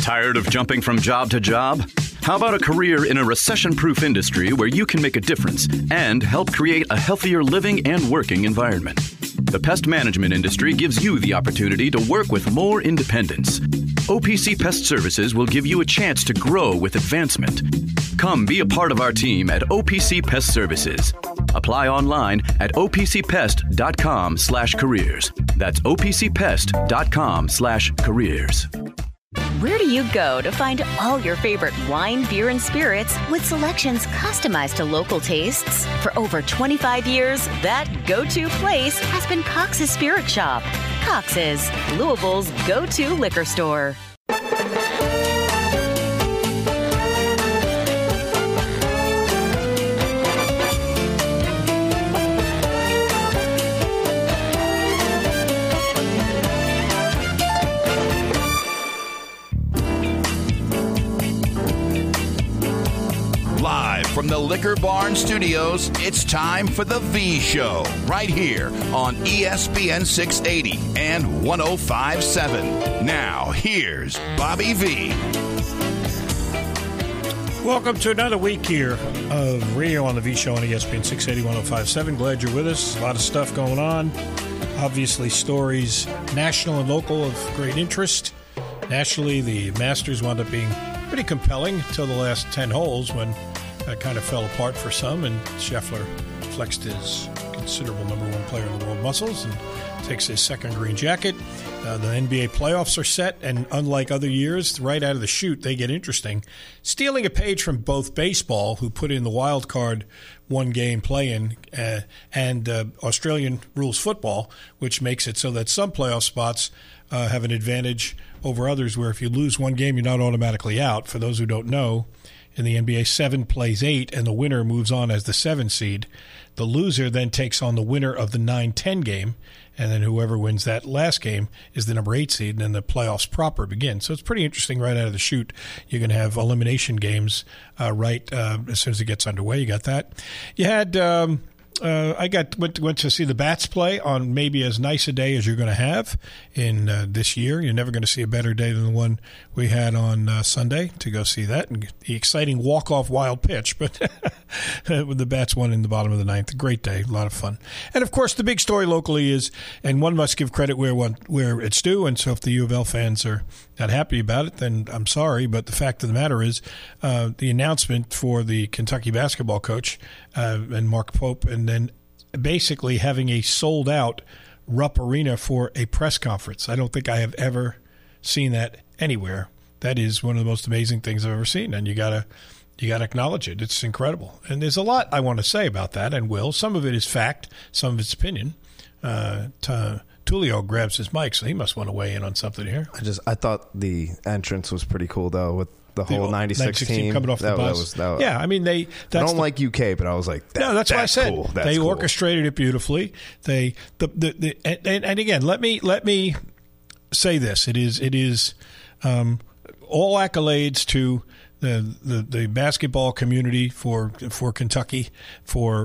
Tired of jumping from job to job? How about a career in a recession-proof industry where you can make a difference and help create a healthier living and working environment? The pest management industry gives you the opportunity to work with more independence. OPC Pest Services will give you a chance to grow with advancement. Come be a part of our team at OPC Pest Services. Apply online at opcpest.com/careers. That's opcpest.com/careers. Where do you go to find all your favorite wine, beer, and spirits with selections customized to local tastes? For over 25 years, that go-to place has been Cox's Spirit Shop. Cox's, Louisville's go-to liquor store. From the Liquor Barn Studios, it's time for The V Show, right here on ESPN 680 and 105.7. Now, here's Bobby V. Welcome to another week here of Radio on The V Show on ESPN 680, 105.7. Glad you're with us. A lot of stuff going on. Obviously, stories national and local of great interest. Nationally, the Masters wound up being pretty compelling until the last 10 holes when kind of fell apart for some, and Scheffler flexed his considerable number one player in the world muscles and takes his second green jacket. The NBA playoffs are set, and unlike other years, right out of the chute, they get interesting. Stealing a page from both baseball, who put in the wild card one-game play-in, and Australian rules football, which makes it so that some playoff spots have an advantage over others, where if you lose one game, you're not automatically out. For those who don't know, in the NBA, 7 plays 8, and the winner moves on as the 7 seed. The loser then takes on the winner of the 9-10 game, and then whoever wins that last game is the number 8 seed, and then the playoffs proper begin. So it's pretty interesting right out of the chute. You're going to have elimination games as soon as it gets underway. You got that. You had went to see the Bats play on maybe as nice a day as you're going to have in this year. You're never going to see a better day than the one we had on Sunday to go see that. And the exciting walk-off wild pitch, but the Bats won in the bottom of the ninth. A great day, a lot of fun. And, of course, the big story locally is, and one must give credit where it's due, and so if the U of L fans are not happy about it, then I'm sorry. But the fact of the matter is the announcement for the Kentucky basketball coach and Mark Pope, and then basically having a sold-out Rupp Arena for a press conference. I don't think I have ever seen that anywhere. That is one of the most amazing things I've ever seen, and you gotta acknowledge it. It's incredible. And there's a lot I want to say about that, and will. Some of it is fact, some of it's opinion. Tulio grabs his mic, so he must want to weigh in on something here. I thought the entrance was pretty cool, though, with the whole 96 team coming off the bus. Yeah, I mean, I don't like UK, but I was like, that's why I said cool. They orchestrated it beautifully. And again, let me say this: it is all accolades to the basketball community for Kentucky for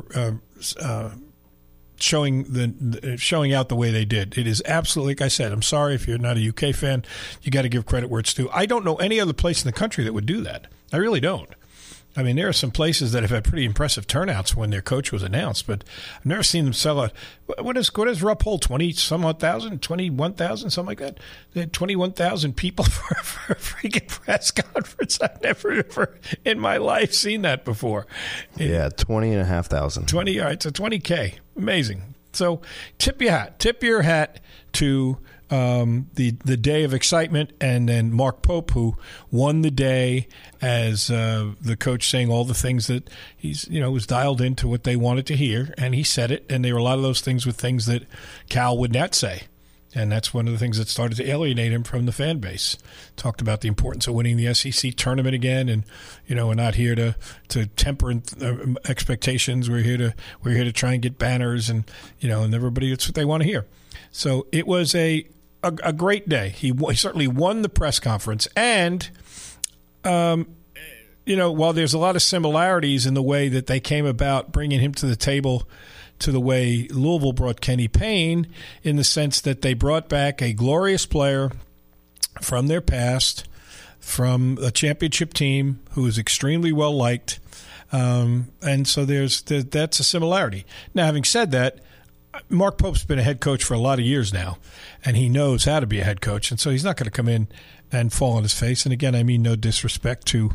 showing out the way they did. It is absolutely, like I said, I'm sorry if you're not a UK fan. You got to give credit where it's due. I don't know any other place in the country that would do that. I really don't. I mean, there are some places that have had pretty impressive turnouts when their coach was announced, but I've never seen them sell a – what is Rupp hold, 20-some-odd thousand, 21,000, something like that? They had 21,000 people for a freaking press conference. I've never ever in my life seen that before. Yeah, 20,500. 20, all right, so 20K. Amazing. So tip your hat to the day of excitement, and then Mark Pope, who won the day as the coach, saying all the things that he's was dialed into what they wanted to hear, and he said it. And there were a lot of those things with things that Cal would not say. And that's one of the things that started to alienate him from the fan base. Talked about the importance of winning the SEC tournament again, and we're not here to temper expectations. We're here to try and get banners, and and everybody, it's what they want to hear. So it was a great day. He certainly won the press conference, and while there's a lot of similarities in the way that they came about bringing him to the table, to the way Louisville brought Kenny Payne, in the sense that they brought back a glorious player from their past, from a championship team who is extremely well liked. And so that's a similarity. Now, having said that, Mark Pope's been a head coach for a lot of years now, and he knows how to be a head coach, and so he's not going to come in and fall on his face. And again, I mean no disrespect to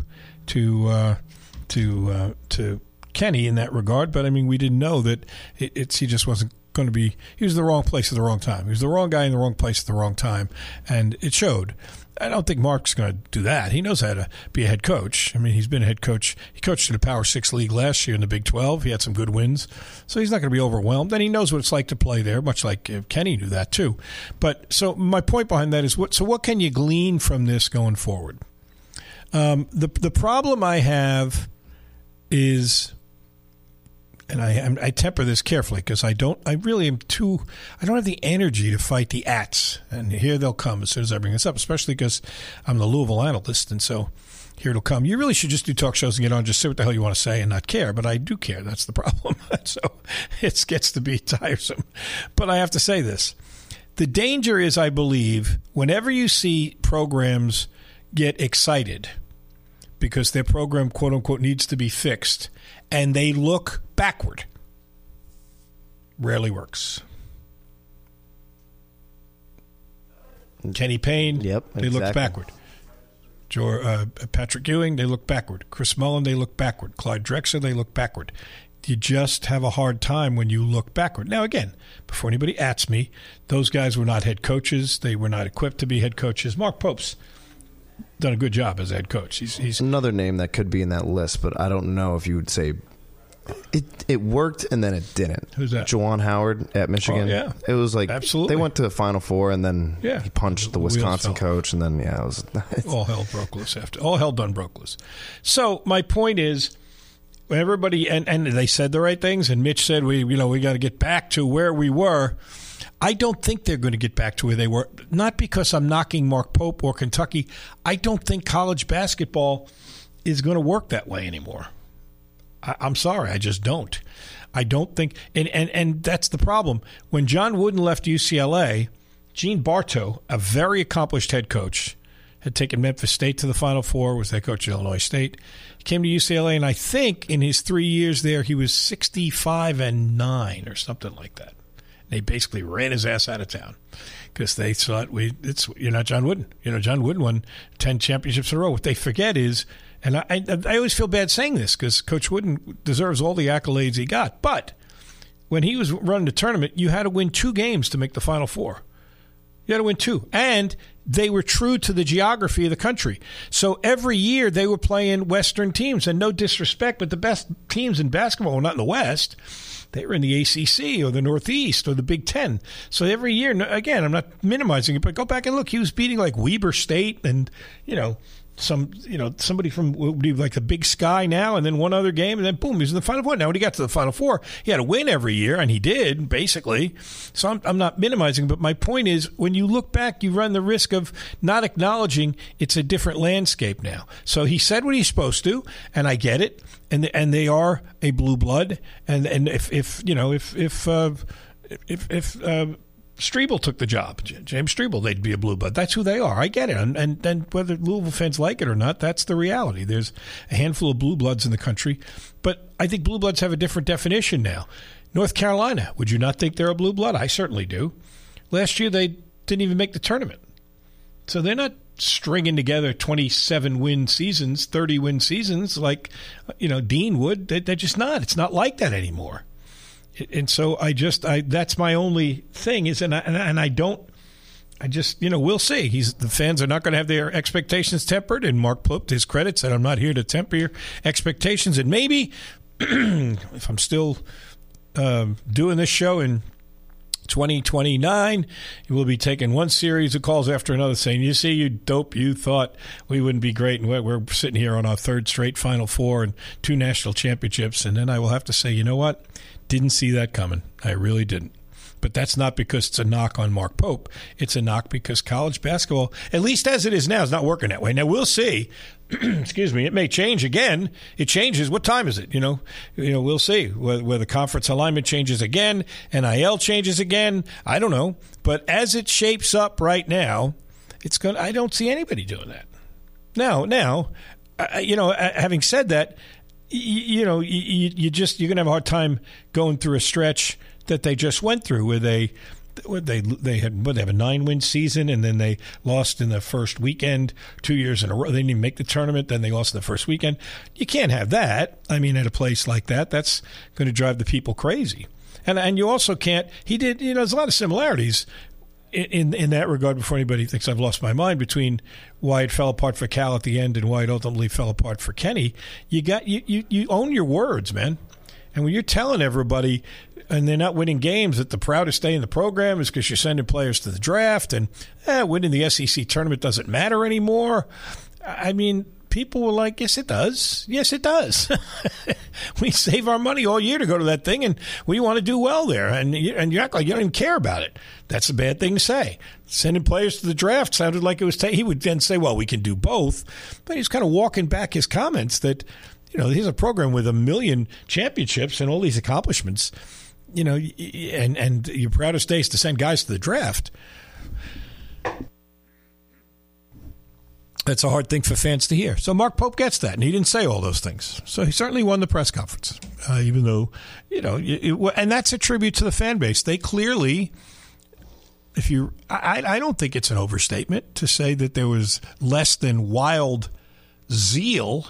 Kenny in that regard, but I mean we didn't know that he just wasn't going to be. He was in the wrong place at the wrong time. He was the wrong guy in the wrong place at the wrong time, and it showed. I don't think Mark's going to do that. He knows how to be a head coach. I mean, he's been a head coach. He coached in the Power 6 league last year in the Big 12. He had some good wins. So he's not going to be overwhelmed. And he knows what it's like to play there, much like Kenny knew that too. But so my point behind that is, what can you glean from this going forward? The problem I have is, and I temper this carefully because I don't have the energy to fight the ats. And here they'll come as soon as I bring this up, especially because I'm the Louisville analyst. And so here it'll come. You really should just do talk shows and get on, just say what the hell you want to say and not care. But I do care. That's the problem. So it gets to be tiresome. But I have to say this. The danger is, I believe, whenever you see programs get excited because their program, quote unquote, needs to be fixed, and they look backward. Rarely works. Kenny Payne, they looked backward. Patrick Ewing, they look backward. Chris Mullen, they look backward. Clyde Drexler, they look backward. You just have a hard time when you look backward. Now, again, before anybody ats me, those guys were not head coaches. They were not equipped to be head coaches. Mark Pope's done a good job as a head coach. He's another name that could be in that list, but I don't know if you would say it worked and then it didn't. Who's that? Juwan Howard at Michigan. Oh, yeah. It was like absolutely. They went to the Final Four and then he punched the Wisconsin coach, and then it was all hell broke loose after. All hell done broke loose. So my point is, everybody and they said the right things, and Mitch said we got to get back to where we were. I don't think they're going to get back to where they were. Not because I'm knocking Mark Pope or Kentucky. I don't think college basketball is going to work that way anymore. I'm sorry, I just don't. I don't think, and that's the problem. When John Wooden left UCLA, Gene Bartow, a very accomplished head coach, had taken Memphis State to the Final Four, was head coach at Illinois State. He came to UCLA, and I think in his 3 years there, he was 65-9 or something like that. They basically ran his ass out of town because they thought, you're not John Wooden. John Wooden won 10 championships in a row. What they forget is, and I always feel bad saying this because Coach Wooden deserves all the accolades he got, but when he was running the tournament, you had to win 2 games to make the Final Four. You had to win 2. And they were true to the geography of the country. So every year they were playing Western teams. And no disrespect, but the best teams in basketball were not in the West. They were in the ACC or the Northeast or the Big Ten. So every year, again, I'm not minimizing it, but go back and look. He was beating like Weber State and, somebody from would be like the Big Sky now, and then one other game, and then boom, he was in the Final Four. Now when he got to the Final Four, he had to win every year, and he did, basically. So I'm not minimizing, but my point is, when you look back, you run the risk of not acknowledging it's a different landscape now. So he said what he's supposed to, and I get it, and they are a blue blood, and if Strebel took the job, James Strebel, they'd be a blue blood. That's who they are. I get it. And then whether Louisville fans like it or not, that's the reality. There's a handful of blue bloods in the country, but I think blue bloods have a different definition now. North Carolina, would you not think they're a blue blood? I certainly do. Last year, they didn't even make the tournament. So they're not stringing together 27-win seasons, 30-win seasons like, Dean would. They're just not. It's not like that anymore. And so that's my only thing is, we'll see. The fans are not going to have their expectations tempered. And Mark Pope, to his credit, said, I'm not here to temper your expectations. And maybe if I'm still doing this show in 2029, we'll be taking one series of calls after another saying, you see, you dope, you thought we wouldn't be great. And we're sitting here on our 3rd straight Final Four and 2 national championships. And then I will have to say, you know what? Didn't see that coming. I really didn't. But that's not because it's a knock on Mark Pope. It's a knock because college basketball, at least as it is now, is not working that way. Now, we'll see. Excuse me. It may change again. It changes. What time is it? We'll see whether the conference alignment changes again, NIL changes again. I don't know. But as it shapes up right now, I don't see anybody doing that. Now, having said that, you're going to have a hard time going through a stretch that they just went through where they have a 9-win season, and then they lost in the first weekend 2 years in a row. They didn't even make the tournament, then they lost in the first weekend. You can't have that. I mean, at a place like that, that's going to drive the people crazy. And you also can't. He did. There's a lot of similarities in that regard. Before anybody thinks I've lost my mind, between why it fell apart for Cal at the end and why it ultimately fell apart for Kenny, you own your words, man. And when you're telling everybody, and they're not winning games, that the proudest day in the program is because you're sending players to the draft, and winning the SEC tournament doesn't matter anymore. I mean, people were like, yes, it does. Yes, it does. We save our money all year to go to that thing, and we want to do well there. And you act like you don't even care about it. That's a bad thing to say. Sending players to the draft sounded like it was he would then say, well, we can do both. But he's kind of walking back his comments that, here's a program with 1 million championships and all these accomplishments, and your proudest day is to send guys to the draft. That's a hard thing for fans to hear. So Mark Pope gets that, and he didn't say all those things. So he certainly won the press conference, even though, and that's a tribute to the fan base. They clearly, I don't think it's an overstatement to say that there was less than wild zeal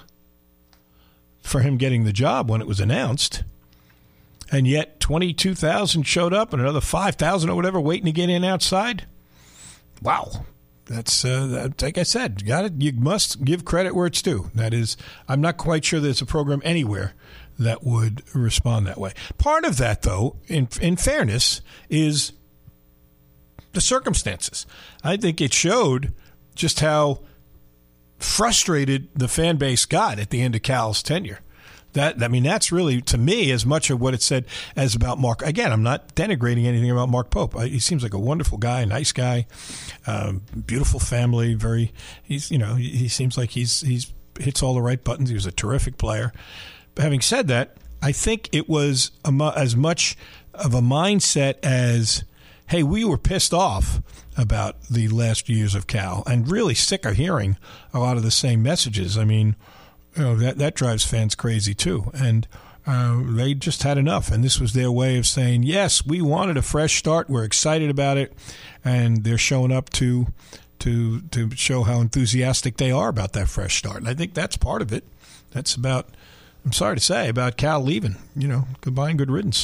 for him getting the job when it was announced. And yet 22,000 showed up and another 5,000 or whatever waiting to get in outside. Wow. That's like I said, you must give credit where it's due. That is, I'm not quite sure there's a program anywhere that would respond that way. Part of that, though, in fairness, is the circumstances. I think it showed just how frustrated the fan base got at the end of Cal's tenure. That's really, to me, as much of what it said as about Mark. Again, I'm not denigrating anything about Mark Pope. He seems like a wonderful guy, nice guy, beautiful family. He seems like he's hits all the right buttons. He was a terrific player. But having said that, I think it was as much of a mindset as, hey, we were pissed off about the last years of Cal and really sick of hearing a lot of the same messages. I mean, that drives fans crazy too. And they just had enough. And this was their way of saying, yes, we wanted a fresh start. We're excited about it. And they're showing up to show how enthusiastic they are about that fresh start. And I think that's part of it. That's about, I'm sorry to say, about Cal leaving. Goodbye and good riddance.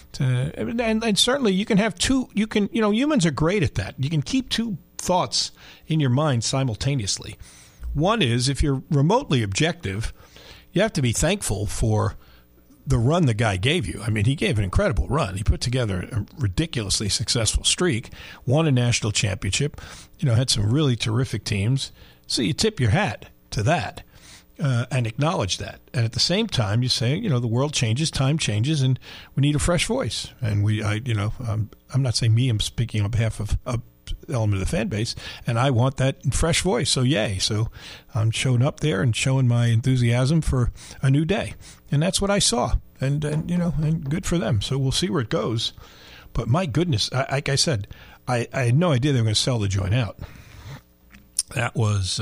And certainly you can have humans are great at that. You can keep two thoughts in your mind simultaneously. One is, if you're remotely objective, you have to be thankful for the run the guy gave you. I mean, he gave an incredible run. He put together a ridiculously successful streak, won a national championship, had some really terrific teams. So you tip your hat to that and acknowledge that. And at the same time, you say, the world changes, time changes, and we need a fresh voice. And I'm not saying me, I'm speaking on behalf of element of the fan base, and I want that fresh voice. So yay. So I'm showing up there and showing my enthusiasm for a new day. And that's what I saw. And good for them. So we'll see where it goes. But my goodness, like I said, I had no idea they were going to sell the joint out. That was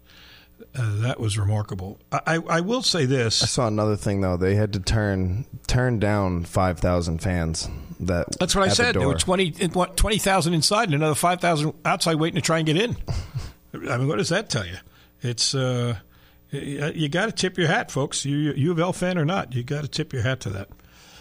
remarkable. I will say this. I saw another thing, though. They had to turn down 5,000 fans. That's what I said. There were 20,000 inside and another 5,000 outside waiting to try and get in. I mean, what does that tell you? It's you got to tip your hat, folks. You U of L fan or not, you got to tip your hat to that.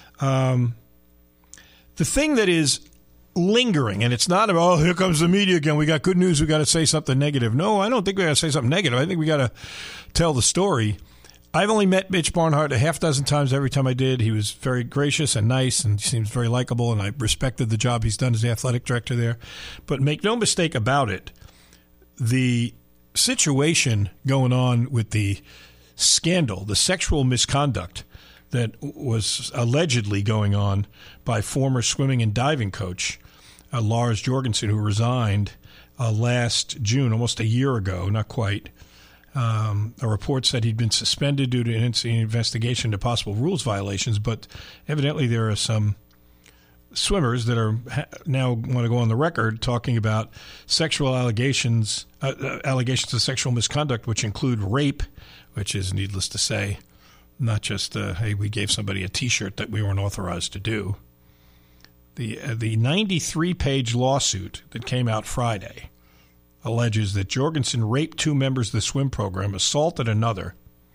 The thing that is lingering, and it's not about, here comes the media again, we got good news, we got to say something negative. No, I don't think we got to say something negative. I think we got to tell the story. I've only met Mitch Barnhart a half dozen times. Every time I did, he was very gracious and nice, and he seems very likable, and I respected the job he's done as the athletic director there. But make no mistake about it, the situation going on with the scandal, the sexual misconduct that was allegedly going on by former swimming and diving coach Lars Jorgensen, who resigned last June, almost a year ago, not quite. A report said he'd been suspended due to an investigation into possible rules violations, but evidently there are some swimmers that are now want to go on the record talking about sexual allegations of sexual misconduct, which include rape, which is, needless to say, not just, hey, we gave somebody a T-shirt that we weren't authorized to do. The 93-page lawsuit that came out Friday alleges that Jorgensen raped 2 members of the swim program, assaulted another.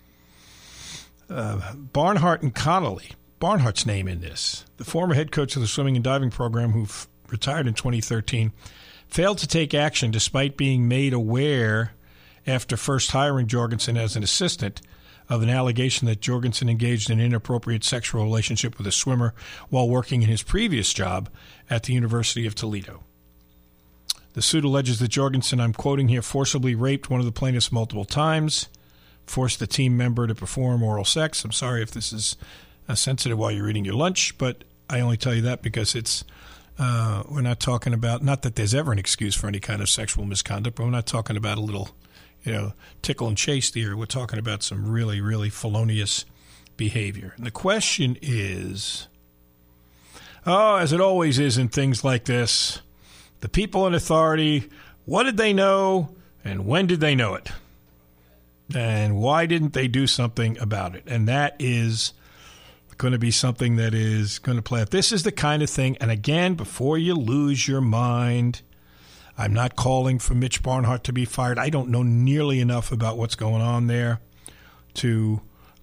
Barnhart and Connolly, Barnhart's name in this, the former head coach of the swimming and diving program who retired in 2013, failed to take action despite being made aware after first hiring Jorgensen as an assistant of an allegation that Jorgensen engaged in an inappropriate sexual relationship with a swimmer while working in his previous job at the University of Toledo. The suit alleges that Jorgensen, I'm quoting here, forcibly raped one of the plaintiffs multiple times, forced the team member to perform oral sex. I'm sorry if this is sensitive while you're eating your lunch, but I only tell you that because it's we're not talking about, not that there's ever an excuse for any kind of sexual misconduct, but we're not talking about a little, tickle and chase here. We're talking about some really, really felonious behavior. And the question is, as it always is in things like this, the people in authority, what did they know and when did they know it? And why didn't they do something about it? And that is going to be something that is going to play out. This is the kind of thing, and again, before you lose your mind, I'm not calling for Mitch Barnhart to be fired. I don't know nearly enough about what's going on there to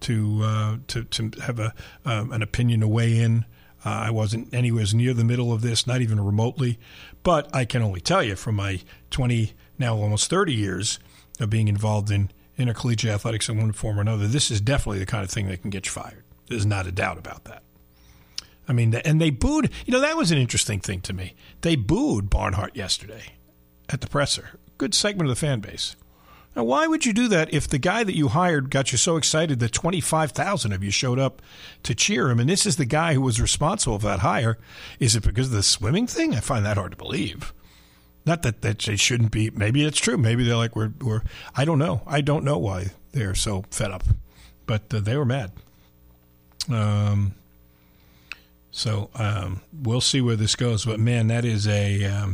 have an opinion to weigh in. I wasn't anywhere near the middle of this, not even remotely. But I can only tell you from my 20, now almost 30 years of being involved in intercollegiate athletics in one form or another, this is definitely the kind of thing that can get you fired. There's not a doubt about that. I mean, and they booed. That was an interesting thing to me. They booed Barnhart yesterday at the presser. Good segment of the fan base. Now, why would you do that if the guy that you hired got you so excited that 25,000 of you showed up to cheer him, and this is the guy who was responsible for that hire? Is it because of the swimming thing? I find that hard to believe. Not that they shouldn't be. Maybe it's true. Maybe they're like, we're I don't know. I don't know why they're so fed up. But they were mad. So we'll see where this goes. But, man, that is a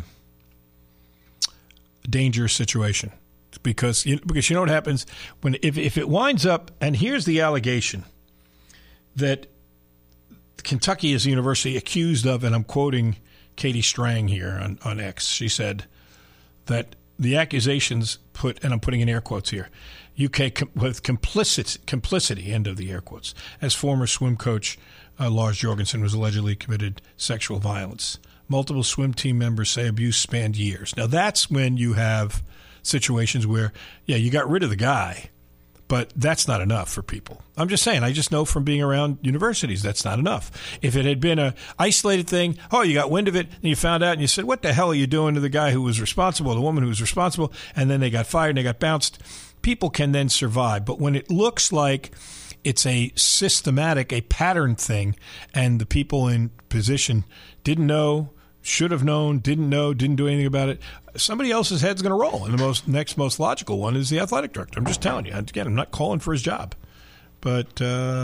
dangerous situation. Because you know what happens when if it winds up, and here's the allegation that Kentucky is a university accused of, and I'm quoting Katie Strang here on X. She said that the accusations put, and I'm putting in air quotes here, UK with complicity, end of the air quotes, as former swim coach Lars Jorgensen was allegedly committed sexual violence. Multiple swim team members say abuse spanned years. Now that's when you have situations where, you got rid of the guy, but that's not enough for people. I'm just saying, I just know from being around universities, that's not enough. If it had been an isolated thing, you got wind of it, and you found out, and you said, what the hell are you doing to the guy who was responsible, the woman who was responsible, and then they got fired and they got bounced, people can then survive. But when it looks like it's a systematic, a pattern thing, and the people in position didn't know, should have known, didn't know, didn't do anything about it, somebody else's head's going to roll. And the next most logical one is the athletic director. I'm just telling you. Again, I'm not calling for his job. But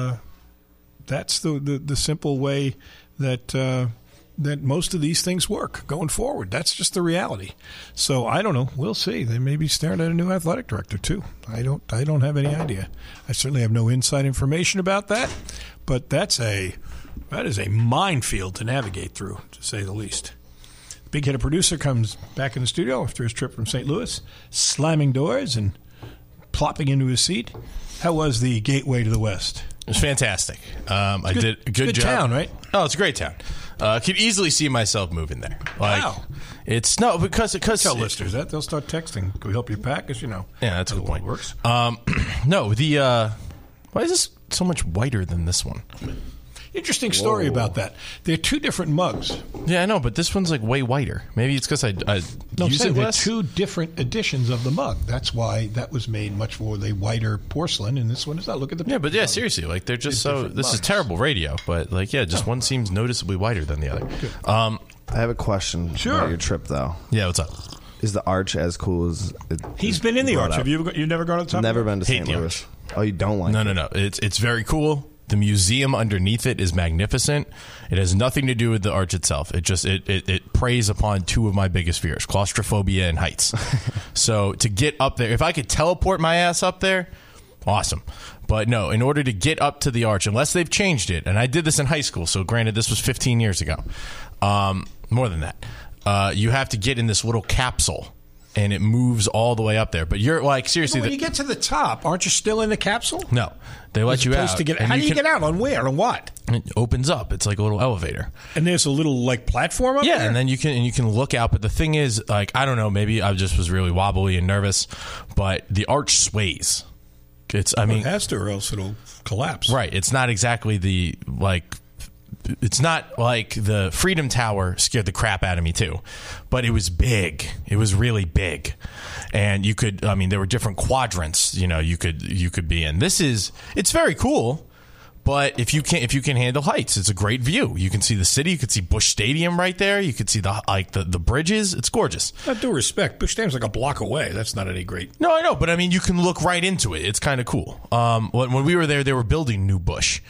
that's the simple way that most of these things work going forward. That's just the reality. So I don't know. We'll see. They may be staring at a new athletic director too. I don't have any idea. I certainly have no inside information about that. But that is a minefield to navigate through, to say the least. Big Headed Producer comes back in the studio after his trip from St. Louis, slamming doors and plopping into his seat. How was the Gateway to the West? It was fantastic. I did a good job. Town, right? Oh, it's a great town. I could easily see myself moving there. Wow. Because tell listeners that they'll start texting. Can we help you pack? Because Yeah, that's a good point. Works. No, why is this so much whiter than this one? Interesting story about that. They're two different mugs. Yeah, I know, but this one's like way whiter. Maybe it's because I use it less. They're two different editions of the mug. That's why that was made much more the whiter porcelain, and this one is not. Look at the but seriously, like they're just so. This mugs. Is terrible radio, but just one seems noticeably whiter than the other. I have a question about your trip, though. Yeah, what's up? Is the Arch as cool as he's been in the Arch? Have you never gone to the top? Never been to St. Louis. Oh, you don't like it? No. It's very cool. The museum underneath it is magnificent. It has nothing to do with the arch itself. It preys upon two of my biggest fears: claustrophobia and heights. So to get up there, if I could teleport my ass up there, awesome. But no, in order to get up to the arch, unless they've changed it, and I did this in high school, so granted this was 15 years ago, more than that, you have to get in this little capsule. And it moves all the way up there. But you're like, seriously. When you get to the top, aren't you still in the capsule? No. They let you out. How do you get out? On where? On what? It opens up. It's like a little elevator. And there's a little like platform up there? Yeah, and then you can look out. But the thing is, like, I don't know, maybe I just was really wobbly and nervous, but the arch sways. It has to, or else it'll collapse. Right. It's not exactly it's not like the Freedom Tower scared the crap out of me too, but it was big. It was really big, and there were different quadrants. You could be in. It's very cool, but if you can handle heights, it's a great view. You can see the city. You could see Busch Stadium right there. You could see the bridges. It's gorgeous. With due respect, Busch Stadium's like a block away. That's not any great. No, I know, but you can look right into it. It's kind of cool. When we were there, they were building New Busch.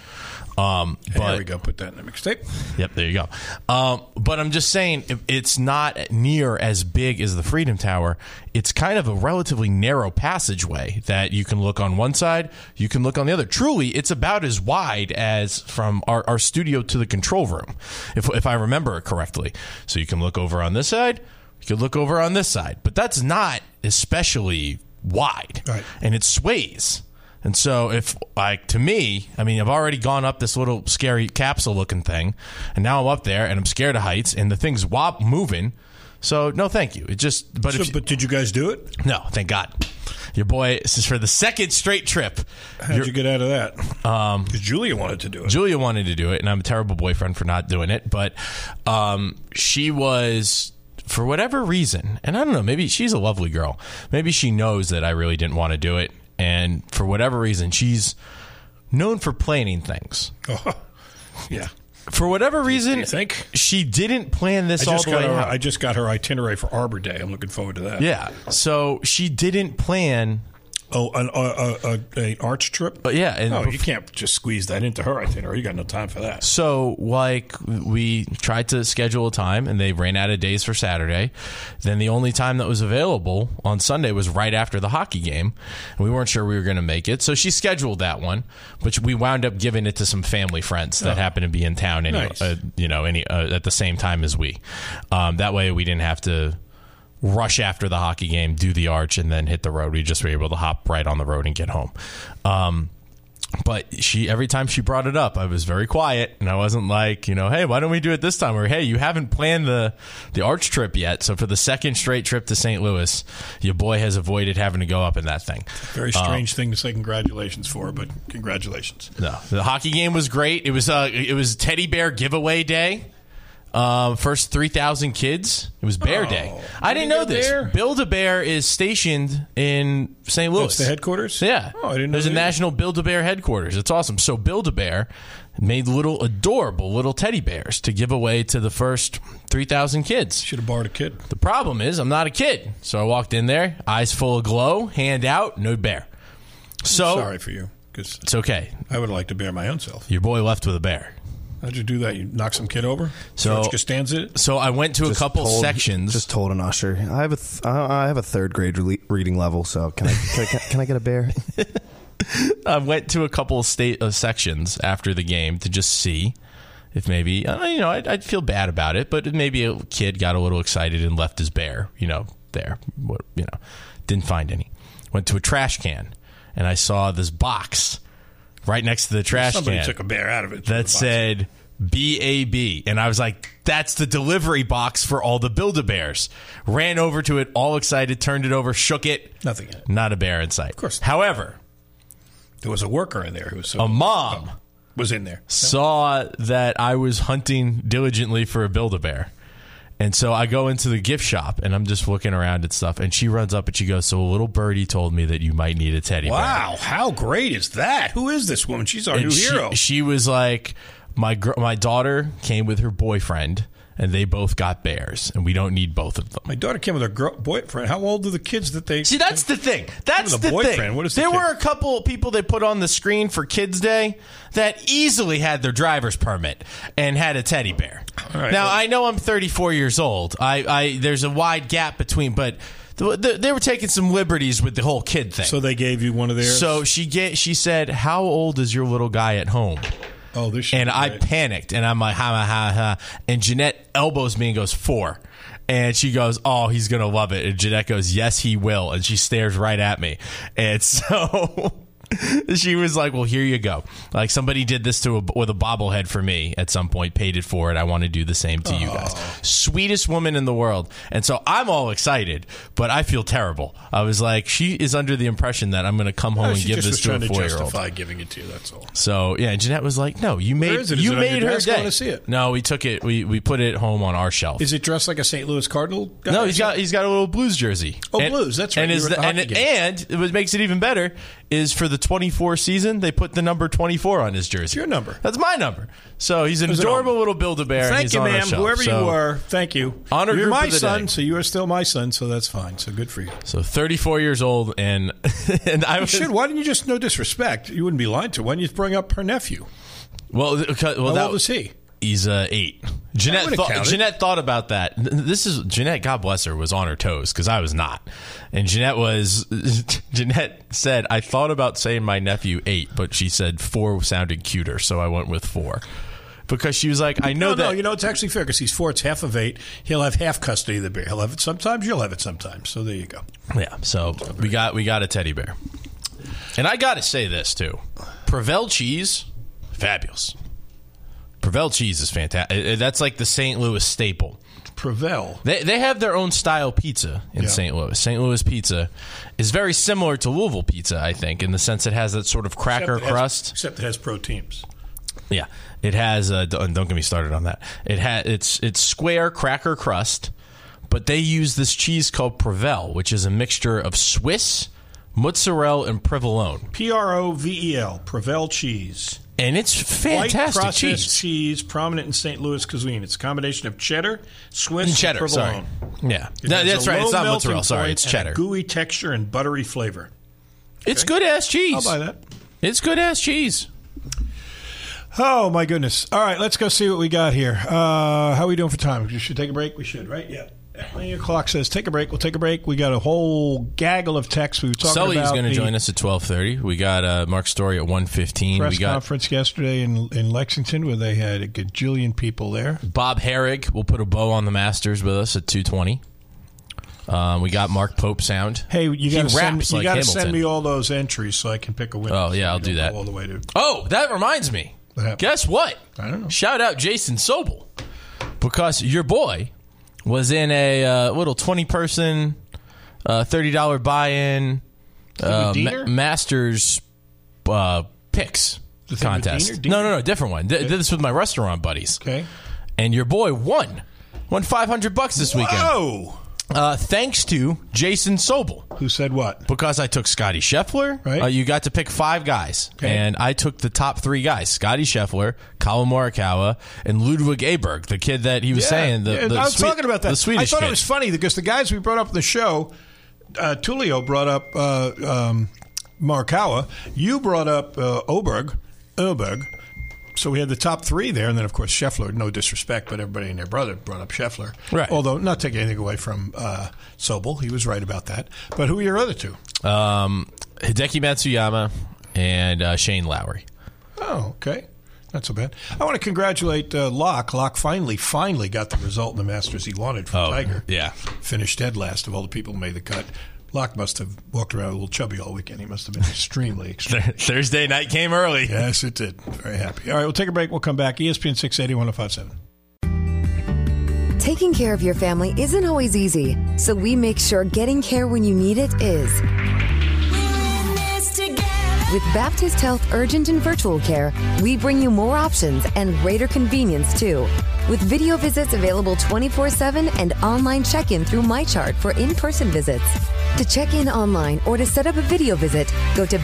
There we go. Put that in the mixtape. Yep, there you go. But I'm just saying, it's not near as big as the Freedom Tower. It's kind of a relatively narrow passageway that you can look on one side, you can look on the other. Truly, it's about as wide as from our studio to the control room, if I remember it correctly. So you can look over on this side, you can look over on this side. But that's not especially wide. Right. And it sways. And so to me, I've already gone up this little scary capsule looking thing, and now I'm up there and I'm scared of heights and the thing's moving. So no, thank you. But did you guys do it? No, thank God. Your boy, this is for the second straight trip. How'd you get out of that? Because Julia wanted to do it. Julia wanted to do it, and I'm a terrible boyfriend for not doing it. But she was, for whatever reason, and I don't know, maybe she's a lovely girl. Maybe she knows that I really didn't want to do it. And for whatever reason, she's known for planning things. Oh, yeah. For whatever reason, you think? She didn't plan this all the way out. I just got her itinerary for Arbor Day. I'm looking forward to that. Yeah. So she didn't plan. Oh, an arch trip? Yeah. And you can't just squeeze that into her itinerary. You got no time for that. So, we tried to schedule a time, and they ran out of days for Saturday. Then the only time that was available on Sunday was right after the hockey game, and we weren't sure we were going to make it. So she scheduled that one, but we wound up giving it to some family friends that happened to be in town, nice. at the same time as we. That way, we didn't have to rush after the hockey game, do the arch, and then hit the road. We just were able to hop right on the road and get home. But every time she brought it up, I was very quiet, and I wasn't like, hey, why don't we do it this time? Or, hey, you haven't planned the arch trip yet. So for the second straight trip to St. Louis, your boy has avoided having to go up in that thing. Very strange thing to say congratulations for, but congratulations. No, the hockey game was great. It was Teddy Bear giveaway day. First 3,000 kids. It was Bear Day. I didn't know this. Build-A-Bear is stationed in St. Louis. That's the headquarters? Yeah. Oh, I didn't know. There's a national Build-A-Bear headquarters. It's awesome. So Build-A-Bear made adorable little teddy bears to give away to the first 3,000 kids. Should have borrowed a kid. The problem is I'm not a kid. So I walked in there, eyes full of glow, hand out, no bear. So I'm sorry for you. Cause it's okay. I would like to bear my own self. Your boy left with a bear. How'd you do that? You knock some kid over? So George Costanza? So I went to a couple sections. Just told an usher, I have a third grade reading level, so can I get a bear? I went to a couple sections after the game to just see if maybe I'd feel bad about it, but maybe a kid got a little excited and left his bear, there. Didn't find any. Went to a trash can, and I saw this box right next to the trash can. Somebody took a bear out of it. That said BAB. And I was like, that's the delivery box for all the Build-A-Bears. Ran over to it, all excited, turned it over, shook it. Nothing in it. Not a bear in sight. Of course. However, there was a worker in there who was a mom was in there. Saw that I was hunting diligently for a Build-A-Bear. And so I go into the gift shop, and I'm just looking around at stuff, and she runs up, and she goes, so a little birdie told me that you might need a teddy bear. Wow, how great is that? Who is this woman? She's our new hero. She was like, my daughter came with her boyfriend, and they both got bears, and we don't need both of them. My daughter came with her boyfriend. How old are the kids that they... See, that's the thing. That's the boyfriend. thing. What is the there kid? were a couple people they put on the screen for Kids Day that easily had their driver's permit and had a teddy bear. All right, now, well, I know I'm 34 years old. There's a wide gap between, but they were taking some liberties with the whole kid thing. So they gave you one of theirs? So she said, "How old is your little guy at home?" Oh, this. And I panicked, and I'm like, ha. And Jeanette elbows me and goes, 4. And she goes, "Oh, he's going to love it." And Jeanette goes, "Yes, he will." And she stares right at me. And so she was like, "Well, here you go." Like, somebody did this with a bobblehead for me at some point, paid it forward. I want to do the same to you guys. Sweetest woman in the world. And so I'm all excited, but I feel terrible. I was like, she is under the impression that I'm going to come home and give this to a 4-year-old. She just was trying to justify giving it to you, that's all. So, yeah, Jeanette was like, "No, you made, is it? Is it on made your her desk? day." I want to see it. No, we took it. We put it home on our shelf. Is it dressed like a St. Louis Cardinal guy? No, he's got a little Blues jersey. Oh, Blues, that's right. And, You were at the hockey game. and what makes it even better is for the 24 season, they put the number 24 on his jersey. It's your number. That's my number. So he's an adorable little Build-A-Bear. Thank he's you, on our ma'am. shelf. Whoever So, you are, thank you. Honor You're group my of the son, day. so you are still my son, so that's fine. So good for you. So 34 years old, and I You was should. Why didn't you just, no disrespect, you wouldn't be lying to her. Why didn't you bring up her nephew? How old is he? He's 8. Jeanette would've counted. Jeanette thought about that. Jeanette, God bless her, was on her toes because I was not. And Jeanette said, "I thought about saying my nephew 8, but she said 4 sounded cuter, so I went with 4." Because she was like, "I know that." No, you know, it's actually fair because he's 4, it's half of 8. He'll have half custody of the bear. He'll have it sometimes, you'll have it sometimes. So there you go. Yeah, so we got a teddy bear. And I got to say this too. Provel cheese, fabulous. Provel cheese is fantastic. That's like the St. Louis staple. Provel. They have their own style pizza in St. Louis. St. Louis pizza is very similar to Louisville pizza, I think, in the sense it has that sort of cracker crust. Except it has proteins. Yeah, it has. Don't get me started on that. It's square cracker crust, but they use this cheese called Provel, which is a mixture of Swiss, mozzarella, and provolone. Provel. Provel cheese. And it's fantastic White processed cheese prominent in St. Louis cuisine. It's a combination of cheddar, Swiss, and cheddar. provolone. Sorry. Yeah, It has that's a right. It's low not melting mozzarella. Sorry, point it's and cheddar. a gooey texture and buttery flavor. It's good ass cheese. I'll buy that. It's good ass cheese. Oh, my goodness. All right, let's go see what we got here. How are we doing for time? We should take a break? We should, right? Yeah. Your clock says take a break. We'll take a break. We got a whole gaggle of texts. We were talking Sully's about going to join us at 12:30. We got Mark's story at 1:15. Press we got conference yesterday in Lexington where they had a gajillion people there. Bob Herrig will put a bow on the Masters with us at 2:20. We got Mark Pope sound. Hey, you got to send me all. all those entries so I can pick a winner. Oh, yeah, so I'll do that. All the way to. Oh, that reminds me. What happened? Guess what? I don't know. Shout out Jason Sobel, because your boy was in a little 20-person, $30 buy-in Masters picks contest. No, different one. Did this with my restaurant buddies. Okay. And your boy won $500 this weekend. Whoa! Thanks to Jason Sobel. Who said what? Because I took Scotty Scheffler. Right. You got to pick 5 guys. Okay. And I took the top 3 guys. Scotty Scheffler, Colin Morikawa, and Ludwig Aberg, the kid that he was saying. I was talking about that. The Swedish I thought kid. it was funny because the guys we brought up in the show, Tulio brought up Morikawa. You brought up Oberg. So we had the top 3 there, and then, of course, Scheffler. No disrespect, but everybody and their brother brought up Scheffler. Right. Although, not taking anything away from Sobel. He was right about that. But who are your other 2? Hideki Matsuyama and Shane Lowry. Oh, okay. Not so bad. I want to congratulate Locke. Locke finally got the result in the Masters he wanted from Tiger. Yeah. Finished dead last of all the people who made the cut. Locke must have walked around a little chubby all weekend. He must have been extremely Thursday night came early. Yes, it did. Very happy. All right, we'll take a break. We'll come back. ESPN 680 1057. Taking care of your family isn't always easy, so we make sure getting care when you need it is. With Baptist Health Urgent and Virtual Care, we bring you more options and greater convenience, too. With video visits available 24/7 and online check-in through MyChart for in-person visits. To check in online or to set up a video visit, go to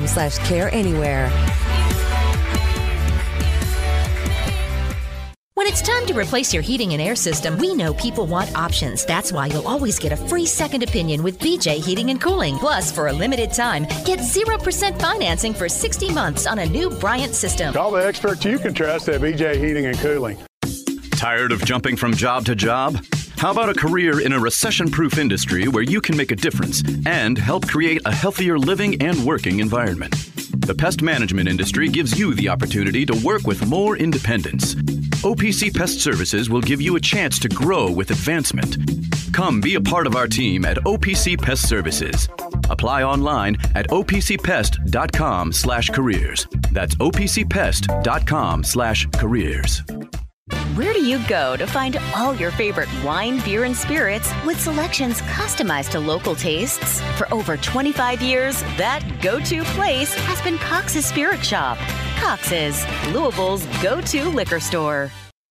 baptisthealth.com/careanywhere. When it it's time to replace your heating and air system, we know people want options. That's why you'll always get a free second opinion with BJ Heating and Cooling. Plus, for a limited time, get 0% financing for 60 months on a new Bryant system. Call the experts you can trust at BJ Heating and Cooling. Tired of jumping from job to job? How about a career in a recession-proof industry where you can make a difference and help create a healthier living and working environment? The pest management industry gives you the opportunity to work with more independence. OPC Pest Services will give you a chance to grow with advancement. Come be a part of our team at OPC Pest Services. Apply online at opcpest.com/careers. That's opcpest.com/careers. Where do you go to find all your favorite wine, beer, and spirits with selections customized to local tastes? For over 25 years, that go-to place has been Cox's Spirit Shop. Cox's, Louisville's go-to liquor store.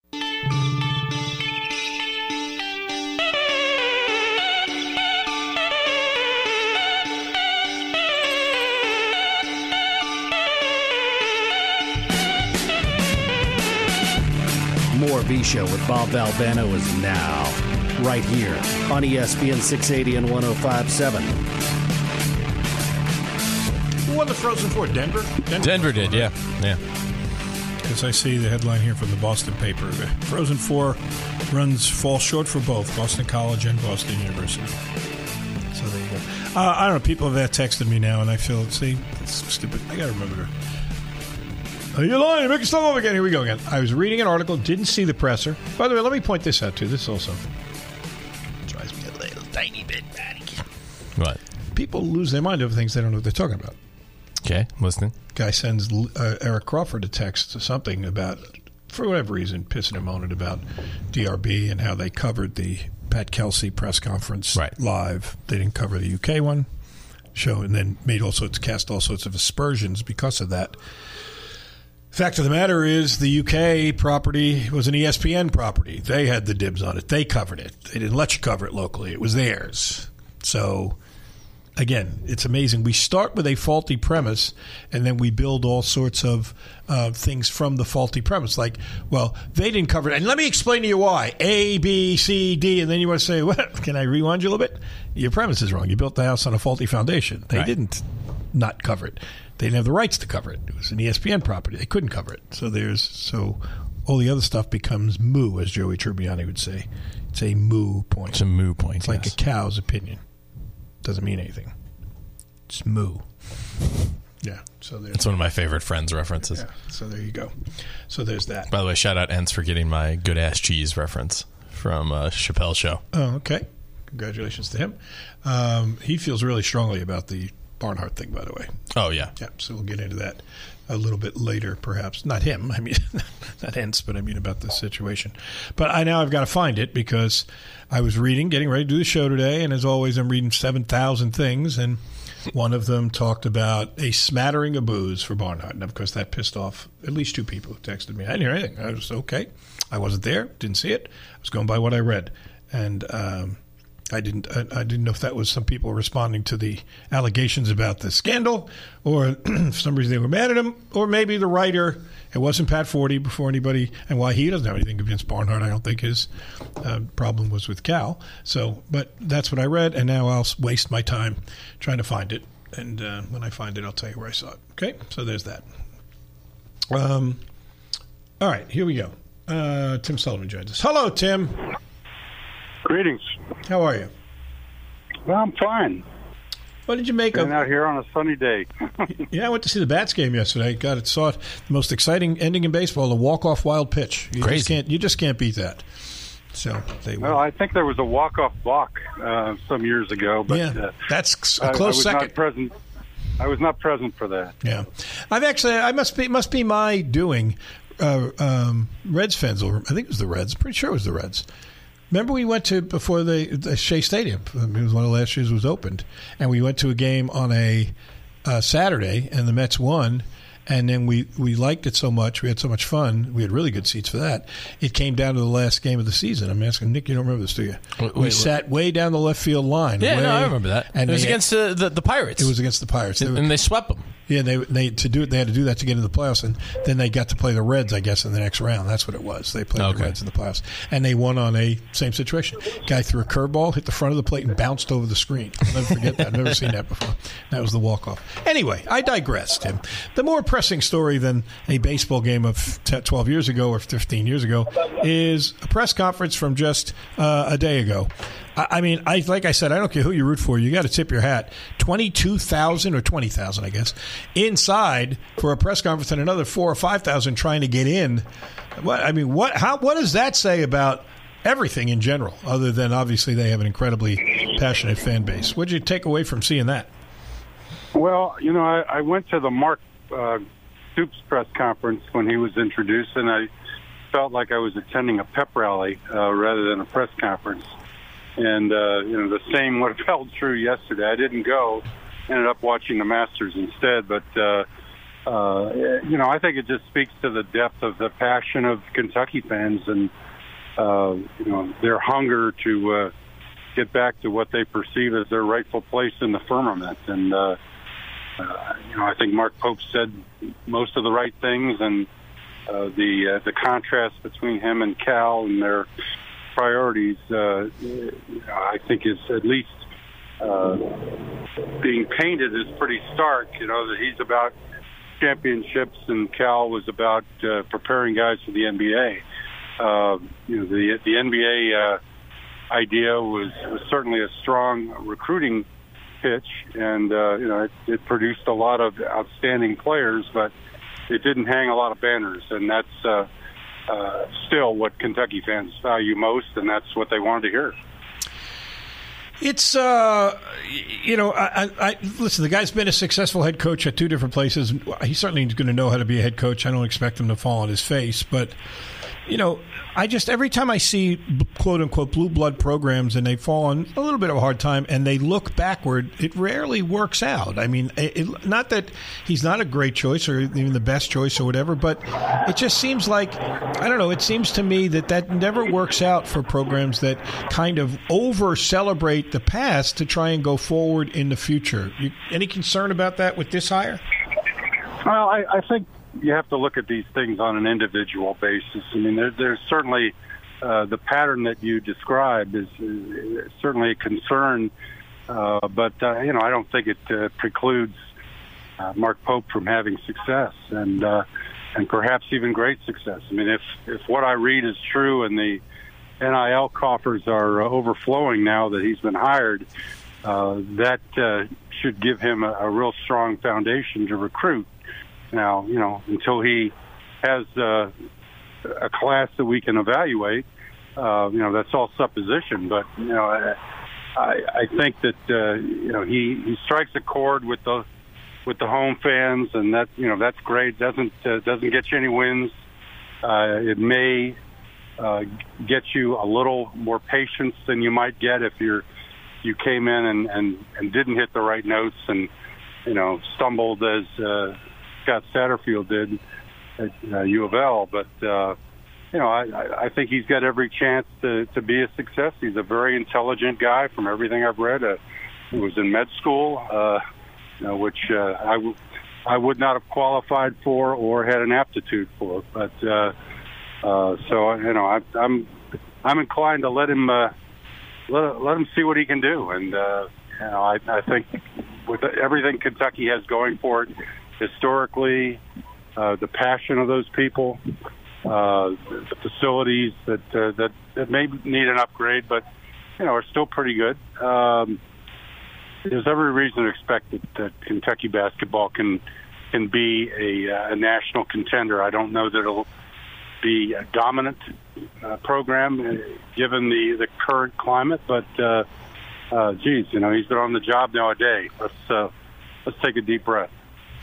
More V-Show with Bob Valvano is now, right here on ESPN 680 and 105.7. Who won the Frozen Four? Denver? Denver did, yeah. Because I see the headline here from the Boston paper. The Frozen Four falls short for both Boston College and Boston University. So there you go. I don't know. People have texted me now, and I feel, see, it's stupid. I got to remember to. Are you lying? You're making stuff up again. Here we go again. I was reading an article, didn't see the presser. By the way, let me point this out, too. This also drives me a little tiny bit batty. What? People lose their mind over things they don't know what they're talking about. Okay, listening. Guy sends Eric Crawford a text something about, for whatever reason, pissing and moaning about DRB and how they covered the Pat Kelsey press conference live. They didn't cover the UK one show, and then cast all sorts of aspersions because of that. Fact of the matter is, the UK property was an ESPN property. They had the dibs on it. They covered it. They didn't let you cover it locally. It was theirs. So, again, it's amazing. We start with a faulty premise, and then we build all sorts of things from the faulty premise. Like, well, they didn't cover it. And let me explain to you why. A, B, C, D. And then you want to say, well, can I rewind you a little bit? Your premise is wrong. You built the house on a faulty foundation. They didn't not cover it. They didn't have the rights to cover it. It was an ESPN property. They couldn't cover it. So all the other stuff becomes moo, as Joey Tribbiani would say. It's a moo point. It's a moo point. It's like a cow's opinion. Doesn't mean anything. It's moo. Yeah. So it's one of my favorite Friends references. Yeah. So there you go. So there's that. By the way, shout out Ents for getting my good ass cheese reference from Chappelle's show. Oh, okay. Congratulations to him. He feels really strongly about the Barnhart thing, by the way. Oh, yeah. Yeah, so we'll get into that a little bit later, perhaps. Not him. I mean, not Hence, but I mean about this situation. But I've got to find it because I was getting ready to do the show today, and as always, I'm reading 7,000 things, and one of them talked about a smattering of booze for Barnhart. And, of course, that pissed off at least two people who texted me. I didn't hear anything. I was okay. I wasn't there. Didn't see it. I was going by what I read. And I didn't know if that was some people responding to the allegations about the scandal, or for some reason they were mad at him, or maybe the writer. It wasn't Pat Forty before anybody, and why he doesn't have anything against Barnhart. I don't think his problem was with Cal. So, but that's what I read, and now I'll waste my time trying to find it. And when I find it, I'll tell you where I saw it. Okay, so there's that. All right, here we go. Tim Sullivan joins us. Hello, Tim. Greetings. How are you? Well, I'm fine. What did you make of out here on a sunny day? Yeah, I went to see the Bats game yesterday. Saw it. The most exciting ending in baseball, the walk-off wild pitch. You just can't beat that. So well, I think there was a walk-off balk some years ago, but yeah, that's a close second. Not present. I was not present for that. Yeah, it must be my doing. Reds fans, I think it was the Reds. Pretty sure it was the Reds. Remember we went to, before the Shea Stadium, it was one of the last years it was opened, and we went to a game on a Saturday, and the Mets won, and then we liked it so much, we had so much fun, we had really good seats for that, it came down to the last game of the season. I'm asking, Nick, you don't remember this, do you? We sat way down the left field line. Yeah, I remember that. And it was against the Pirates. It was against the Pirates. And they swept them. Yeah, they had to do that to get into the playoffs, and then they got to play the Reds, I guess, in the next round. That's what it was. They played the Reds in the playoffs, and they won on a same situation. Guy threw a curveball, hit the front of the plate, and bounced over the screen. I'll never forget that. I've never seen that before. That was the walk-off. Anyway, I digress, Tim. The more pressing story than a baseball game of 12 years ago or 15 years ago is a press conference from just a day ago. I mean, like I said, I don't care who you root for. You got to tip your hat. 22,000 or 20,000, I guess, inside for a press conference, and another 4,000 or 5,000 trying to get in. What does that say about everything in general, other than obviously they have an incredibly passionate fan base? What did you take away from seeing that? Well, I went to the Mark Stoops press conference when he was introduced, and I felt like I was attending a pep rally rather than a press conference. And, the same would have held true yesterday. I didn't go, ended up watching the Masters instead. But, I think it just speaks to the depth of the passion of Kentucky fans and, their hunger to get back to what they perceive as their rightful place in the firmament. And, I think Mark Pope said most of the right things, and the contrast between him and Cal and their priorities, I think is at least being painted as pretty stark. That he's about championships and Cal was about preparing guys for the NBA. The NBA idea was certainly a strong recruiting pitch, and it produced a lot of outstanding players, but it didn't hang a lot of banners, and that's still what Kentucky fans value most, and that's what they wanted to hear. It's, listen, the guy's been a successful head coach at two different places. He certainly is going to know how to be a head coach. I don't expect him to fall on his face, but, every time I see quote-unquote blue blood programs and they fall on a little bit of a hard time and they look backward, it rarely works out. I mean, not that he's not a great choice or even the best choice or whatever, but it just seems like, I don't know, it seems to me that never works out for programs that kind of over-celebrate the past to try and go forward in the future. Any concern about that with this hire? Well, I think you have to look at these things on an individual basis. I mean, there's certainly the pattern that you described is certainly a concern, but I don't think it precludes Mark Pope from having success and perhaps even great success. I mean, if what I read is true and the NIL coffers are overflowing now that he's been hired, that should give him a real strong foundation to recruit. Now, until he has a class that we can evaluate, that's all supposition. But, I think that, he strikes a chord with the home fans, and that, that's great. Doesn't get you any wins. It may get you a little more patience than you might get if you came in and didn't hit the right notes and, stumbled as Scott Satterfield did at U of L, but I think he's got every chance to be a success. He's a very intelligent guy from everything I've read. He was in med school, which I would not have qualified for or had an aptitude for. But I'm inclined to let him see what he can do, and I think with everything Kentucky has going for it. Historically, the passion of those people, the facilities that may need an upgrade, but are still pretty good. There's every reason to expect that Kentucky basketball can be a national contender. I don't know that it'll be a dominant program given the current climate, but he's been on the job now a day. Let's take a deep breath.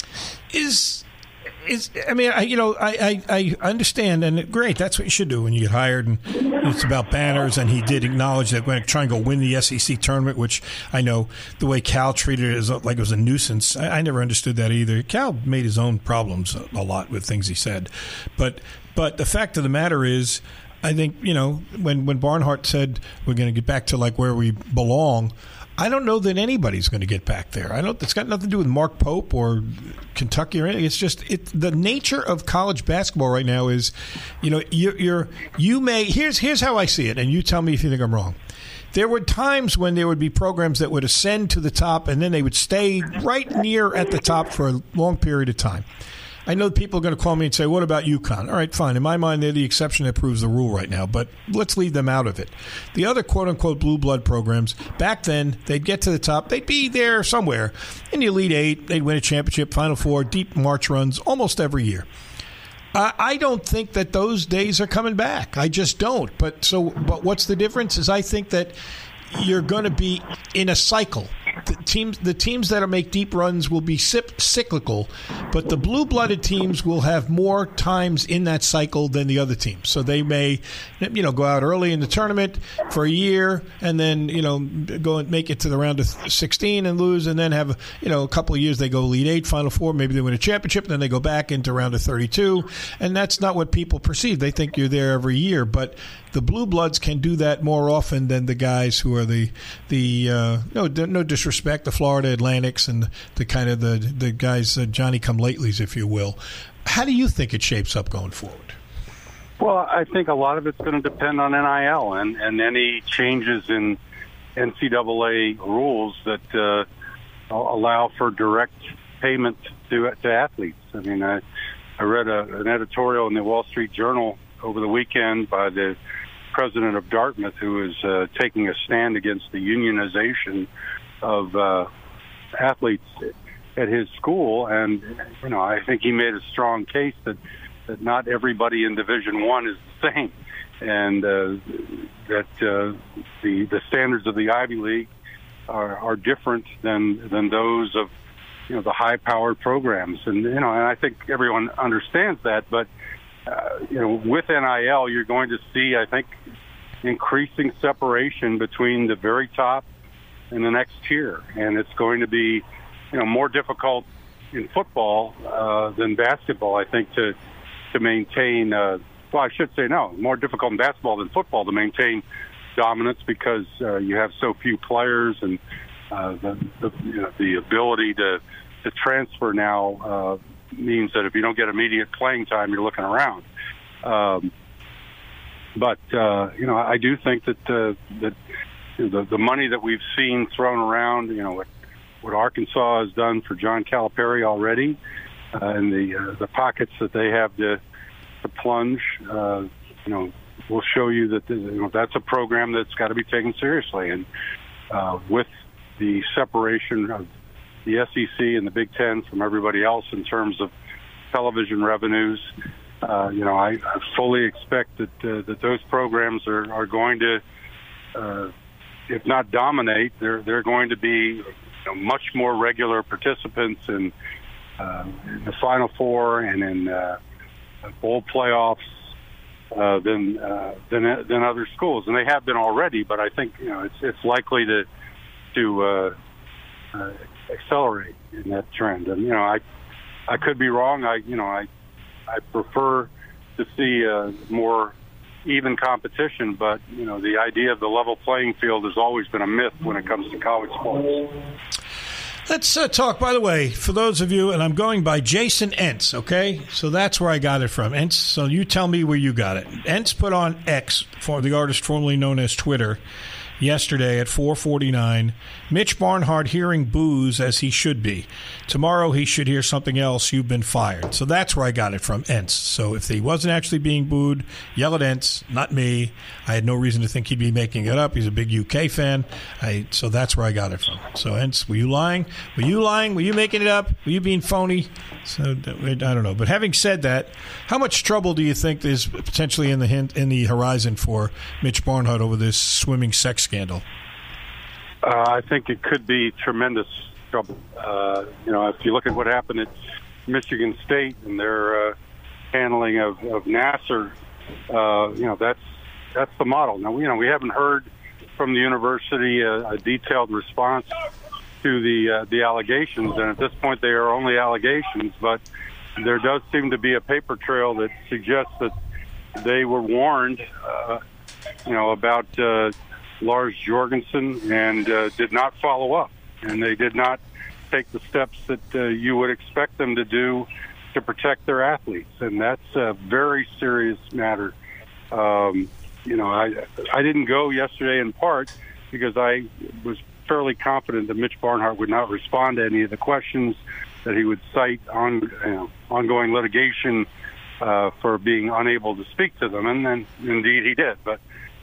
I understand, and great, that's what you should do when you get hired, and it's about banners, and he did acknowledge that we're going to try and go win the SEC tournament, which I know the way Cal treated it is like it was a nuisance. I never understood that either. Cal made his own problems a lot with things he said, but the fact of the matter is, I think, when Barnhart said we're going to get back to like where we belong, I don't know that anybody's going to get back there. It's got nothing to do with Mark Pope or Kentucky or anything. It's just the nature of college basketball right now is, you may here's how I see it, and you tell me if you think I'm wrong. There were times when there would be programs that would ascend to the top, and then they would stay right near at the top for a long period of time. I know people are going to call me and say, what about UConn? All right, fine. In my mind, they're the exception that proves the rule right now, but let's leave them out of it. The other quote-unquote blue blood programs, back then, they'd get to the top. They'd be there somewhere in the Elite Eight. They'd win a championship, Final Four, deep March runs almost every year. I don't think that those days are coming back. I just don't. But what's the difference is I think that you're going to be in a cycle. The teams that make deep runs will be cyclical, but the blue-blooded teams will have more times in that cycle than the other teams. So they may, go out early in the tournament for a year, and then go and make it to the round of 16 and lose, and then have a couple of years they go Elite Eight, Final Four, maybe they win a championship, and then they go back into round of 32, and that's not what people perceive. They think you're there every year, but the blue bloods can do that more often than the guys who are no disrespect, the Florida Atlantics and the kind of the guys, Johnny-come-latelys, if you will. How do you think it shapes up going forward? Well, I think a lot of it's going to depend on NIL and any changes in NCAA rules that allow for direct payment to athletes. I mean, I read an editorial in the Wall Street Journal over the weekend by the president of Dartmouth, who is taking a stand against the unionization of athletes at his school. And, I think he made a strong case that not everybody in Division I is the same, and that the standards of the Ivy League are different than those of, the high-powered programs. And, I think everyone understands that, but with NIL, you're going to see, I think, increasing separation between the very top and the next tier. And it's going to be, more difficult in football than basketball, I think, to maintain, I should say no, more difficult in basketball than football to maintain dominance because you have so few players, and the ability to transfer now means that if you don't get immediate playing time, you're looking around. But I do think that the money that we've seen thrown around, what Arkansas has done for John Calipari already, and the pockets that they have to plunge, will show you that that's a program that's got to be taken seriously. And with the separation of the SEC and the Big Ten from everybody else in terms of television revenues, I fully expect that those programs are going to, if not dominate, they're going to be much more regular participants in the Final Four and in bowl playoffs than other schools, and they have been already. But I think it's likely to accelerate in that trend. And I could be wrong. I prefer to see more even competition, but the idea of the level playing field has always been a myth when it comes to college sports. Let's talk, by the way, for those of you, and I'm going by Jason Entz, okay? So that's where I got it from. Entz, so you tell me where you got it. Entz put on X, for the artist formerly known as Twitter, yesterday at 4:49, Mitch Barnhart hearing boos as he should be. Tomorrow he should hear something else, you've been fired. So that's where I got it from, Entz. So if he wasn't actually being booed, yell at Entz, not me. I had no reason to think he'd be making it up. He's a big UK fan. So that's where I got it from. So Entz, were you lying? Were you lying? Were you making it up? Were you being phony? So I don't know. But having said that, how much trouble do you think is potentially in the horizon for Mitch Barnhart over this swimming sex scandal? I think it could be tremendous trouble. If you look at what happened at Michigan State and their handling of Nassar, that's the model. Now, we haven't heard from the university a detailed response to the allegations, and at this point they are only allegations, but there does seem to be a paper trail that suggests that they were warned, about Lars Jorgensen and did not follow up, and they did not take the steps that you would expect them to do to protect their athletes, and that's a very serious matter. I didn't go yesterday in part because I was fairly confident that Mitch Barnhart would not respond to any of the questions, that he would cite ongoing litigation for being unable to speak to them, and then indeed he did. But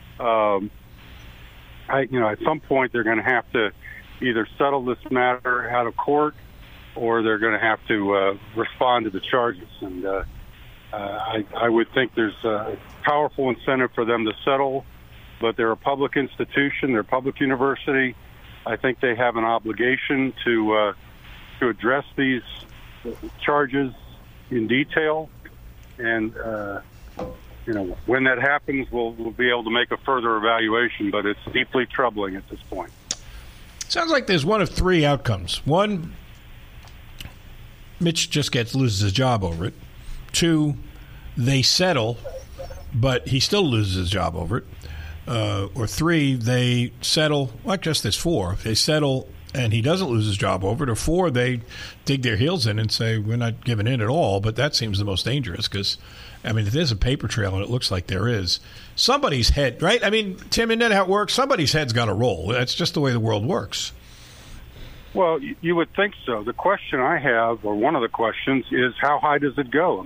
at some point they're going to have to either settle this matter out of court, or they're going to have to respond to the charges. And I would think there's a powerful incentive for them to settle, but they're a public institution, they're a public university. I think they have an obligation to address these charges in detail. And, when that happens, we'll be able to make a further evaluation, but it's deeply troubling at this point. Sounds like there's one of three outcomes. One, Mitch just loses his job over it. Two, they settle, but he still loses his job over it. Or three, they settle. Well, just there's four. They settle and he doesn't lose his job over it. Or four, they dig their heels in and say, we're not giving in at all. But that seems the most dangerous because, if there's a paper trail, and it looks like there is, somebody's head, right? Tim, isn't that how it works? Somebody's head's got to roll. That's just the way the world works. Well, you would think so. The question I have, or one of the questions, is how high does it go?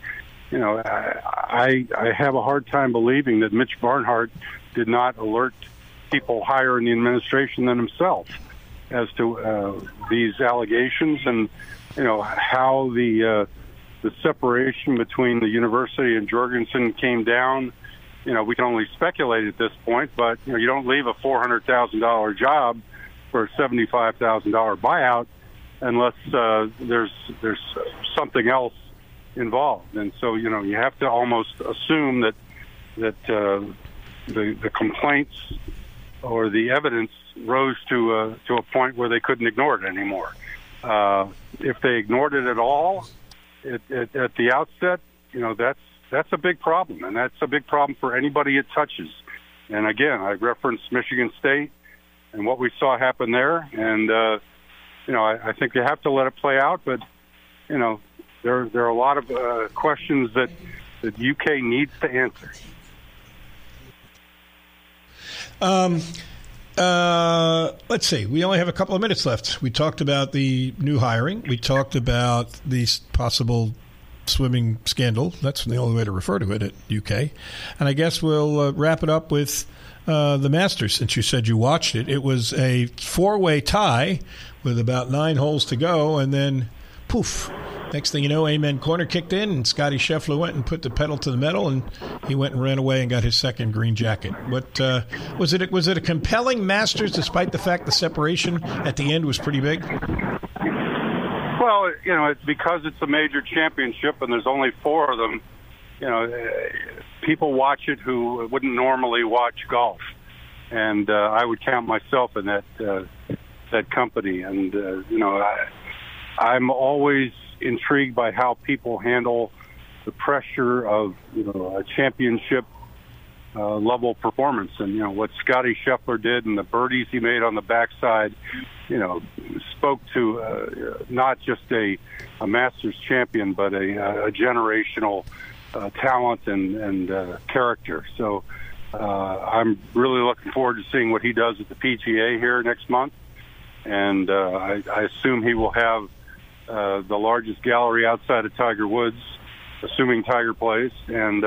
I have a hard time believing that Mitch Barnhart did not alert people higher in the administration than himself as to these allegations, and how the separation between the university and Jorgensen came down. We can only speculate at this point, but you don't leave a $400,000 job for a $75,000 buyout unless there's something else involved. And so you have to almost assume that the complaints or the evidence rose to a point where they couldn't ignore it anymore. If they ignored it at all at the outset, that's a big problem, and that's a big problem for anybody it touches. And again, I referenced Michigan State and what we saw happen there, and I think you have to let it play out. But there are a lot of questions that UK needs to answer. Let's see. We only have a couple of minutes left. We talked about the new hiring. We talked about the possible swimming scandal. That's the only way to refer to it at UK. And I guess we'll wrap it up with the Masters, since you said you watched it. It was a four-way tie with about 9 holes to go, and then poof. Next thing you know, Amen Corner kicked in, and Scotty Scheffler went and put the pedal to the metal, and he went and ran away and got his second green jacket. What was it? Was it a compelling Masters, despite the fact the separation at the end was pretty big? Well, it's because it's a major championship, and there's only 4 of them. People watch it who wouldn't normally watch golf, and I would count myself in that company. And I'm always intrigued by how people handle the pressure of a championship level performance, and what Scotty Scheffler did and the birdies he made on the backside spoke to not just a Masters champion, but a generational talent and character. So I'm really looking forward to seeing what he does at the PGA here next month, and I assume he will have the largest gallery outside of Tiger Woods, assuming Tiger plays, and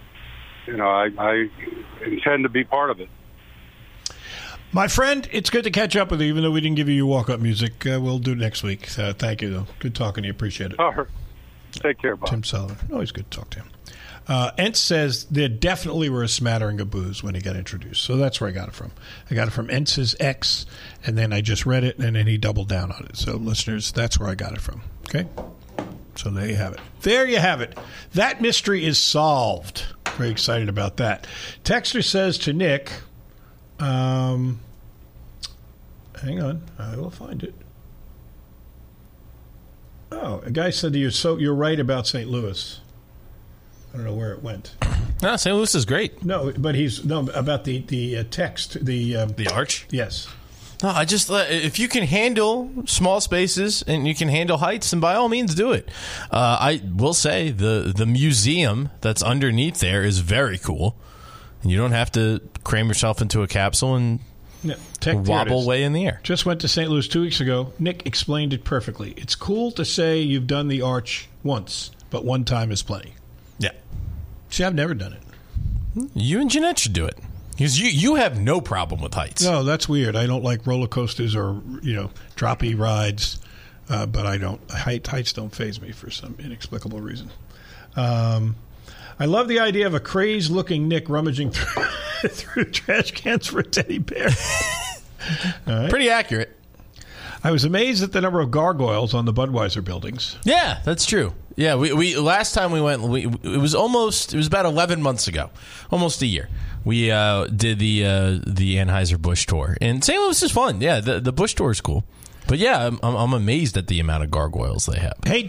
I intend to be part of it. My friend, it's good to catch up with you, even though we didn't give you your walk-up music. We'll do it next week. Thank you, though. Good talking to you. Appreciate it. All right. Take care, Bob. Tim Sullivan. Always good to talk to him. Entz says there definitely were a smattering of boos when he got introduced. So that's where I got it from. I got it from Entz's X, and then I just read it, and then he doubled down on it. So, listeners, that's where I got it from. Okay? So there you have it. There you have it. That mystery is solved. Very excited about that. Texter says to Nick, hang on, I will find it. Oh, a guy said you're right about St. Louis. I don't know where it went. No, St. Louis is great. No, but about the text, the arch. Yes, No, I just if you can handle small spaces and you can handle heights, then by all means do it. I will say the museum that's underneath there is very cool. You don't have to cram yourself into a capsule and wobble way in the air. Just went to St. Louis 2 weeks ago. Nick explained it perfectly. It's cool to say you've done the arch once, but one time is plenty. Yeah. See, I've never done it. You and Jeanette should do it. Because you have no problem with heights. No, that's weird. I don't like roller coasters or, droppy rides, but I don't. Heights don't faze me for some inexplicable reason. I love the idea of a crazed-looking Nick rummaging through trash cans for a teddy bear. All right. Pretty accurate. I was amazed at the number of gargoyles on the Budweiser buildings. Yeah, that's true. Yeah, we last time we went, it was about 11 months ago, almost a year. We did the Anheuser-Busch tour, and St. Louis is fun. Yeah, the Busch tour is cool. But yeah, I'm amazed at the amount of gargoyles they have. Hey,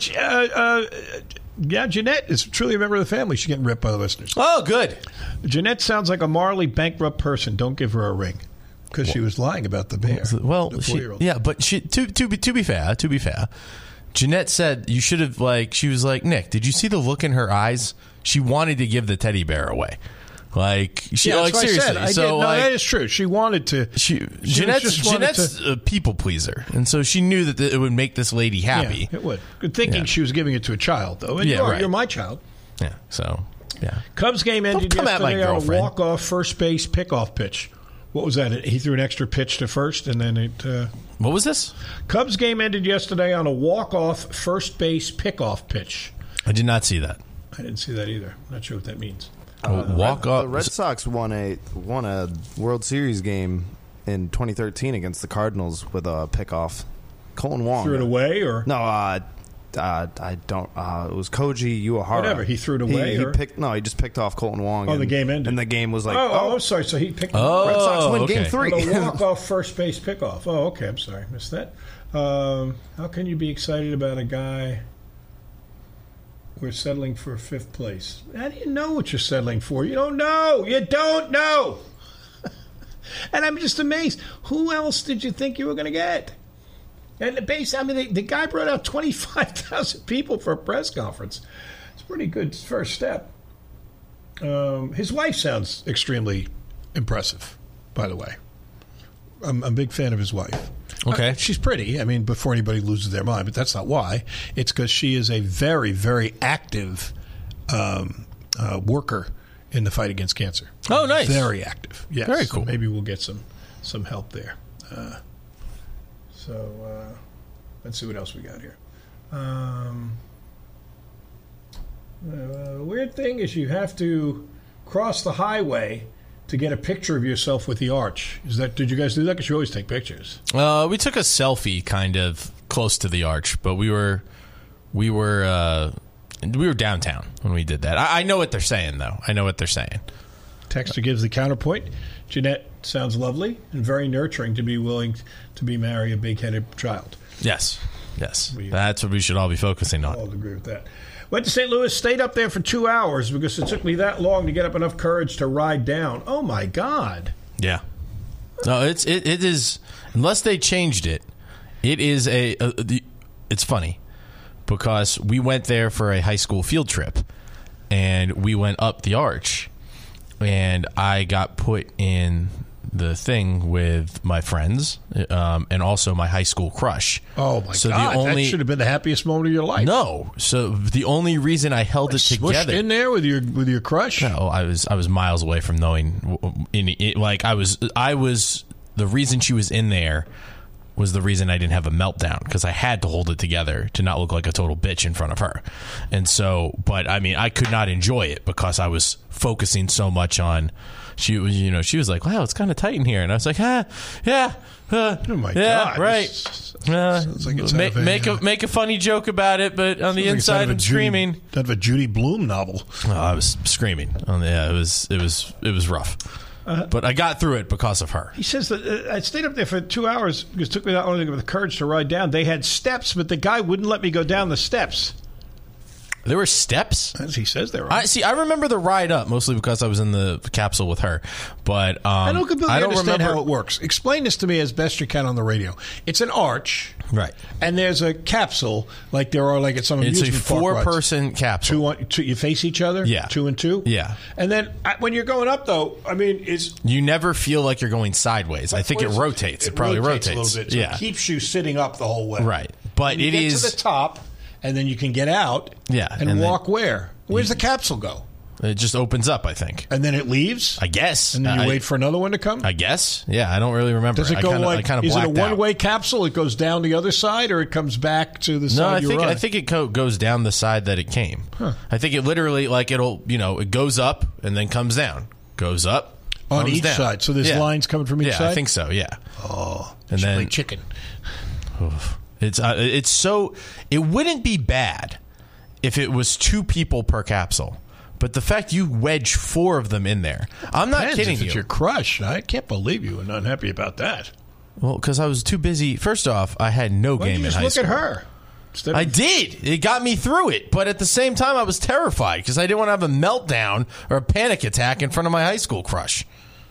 Jeanette is truly a member of the family. She's getting ripped by the listeners. Oh, good. Jeanette sounds like a morally bankrupt person. Don't give her a ring. Because she was lying about the bear. Well, the 4-year-old. Yeah, but to be fair, Jeanette said you should have she was like, Nick, did you see the look in her eyes? She wanted to give the teddy bear away. Seriously. So that is true. She wanted to. Jeanette's a people pleaser, and so she knew that it would make this lady happy. Yeah, it would. Good thinking she was giving it to a child, though. And you're my child. Yeah. So yeah. Cubs game ended yesterday on a walk-off first base pickoff pitch. What was that? He threw an extra pitch to first, and then it... What was this? Cubs game ended yesterday on a walk-off first base pickoff pitch. I did not see that. I didn't see that either. Not sure what that means. The Red Sox won a World Series game in 2013 against the Cardinals with a pickoff. Colin Wong threw it away, or no? I don't. It was Koji Uehara. Whatever. He threw it away. He just picked off Colin Wong. The game ended, and the game was like, I'm sorry. So he picked. Red Sox win Game 3. A walk-off first base pickoff. Oh, okay. I'm sorry, missed that. How can you be excited about a guy? We're settling for 5th place. How do you know what you're settling for? You don't know. You don't know. And I'm just amazed. Who else did you think you were going to get? And the guy brought out 25,000 people for a press conference. It's a pretty good first step. His wife sounds extremely impressive, by the way. I'm a big fan of his wife. Okay. She's pretty, before anybody loses their mind, but that's not why. It's because she is a very, very active worker in the fight against cancer. Oh, nice. Very active. Yes. Very cool. So maybe we'll get some help there. Let's see what else we got here. The weird thing is you have to cross the highway to get a picture of yourself with the arch. Did you guys do that? Because you always take pictures. We took a selfie kind of close to the arch, but we were downtown when we did that. I know what they're saying, though. I know what they're saying. Texter gives the counterpoint. Jeanette sounds lovely and very nurturing to be willing to marry a big-headed child. Yes. That's what we should all be focusing on. I'll agree with that. Went to St. Louis, stayed up there for 2 hours because it took me that long to get up enough courage to ride down. Oh, my God. Yeah. No, it is, unless they changed it, it is it's funny because we went there for a high school field trip and we went up the arch and I got put in the thing with my friends and also my high school crush. Oh, my God. That should have been the happiest moment of your life. No. So the only reason I held it together... in there with your crush? No, I was miles away from knowing... I was... The reason she was in there was the reason I didn't have a meltdown because I had to hold it together to not look like a total bitch in front of her. And so... But, I could not enjoy it because I was focusing so much on... She was like, wow, it's kind of tight in here. And I was like, yeah. Oh, my God. Right. Sounds like it's make a funny joke about it, but on the inside, I'm screaming. Out of a Judy Blume novel. Oh, I was screaming. It was rough. But I got through it because of her. He says that I stayed up there for 2 hours because it took me that long to get the courage to ride down. They had steps, but the guy wouldn't let me go down the steps. There were steps? As he says there are. I remember the ride up, mostly because I was in the capsule with her. But I don't completely understand remember how it works. Explain this to me as best you can on the radio. It's an arch. Right. And there's a capsule, like there are like at some amusement park rides. It's a 4-person capsule. Two, you face each other? Yeah. 2 and 2? Yeah. And then when you're going up, though, I mean, you never feel like you're going sideways. I think it rotates. It probably rotates a little bit. So it keeps you sitting up the whole way. Right. But and you get to the top, and then you can get out and walk where? Where's the capsule go? It just opens up, I think. And then it leaves? I guess. And then you wait for another one to come? I guess. Yeah, I don't really remember. Does it go is it a one-way capsule? It goes down the other side, or it comes back to the side you're on? I think it goes down the side that it came. Huh. I think it literally, it goes up and then comes down. Goes up, on comes each down. side. So there's lines coming from each side? Yeah, I think so, yeah. Oh, and then play chicken. It's so... It wouldn't be bad if it was 2 people per capsule. But the fact you wedge 4 of them in there, I'm not kidding you. It's your crush. I can't believe you were not happy about that. Well, because I was too busy. First off, I had no game in high school. Look at her. I did. It got me through it. But at the same time, I was terrified because I didn't want to have a meltdown or a panic attack in front of my high school crush.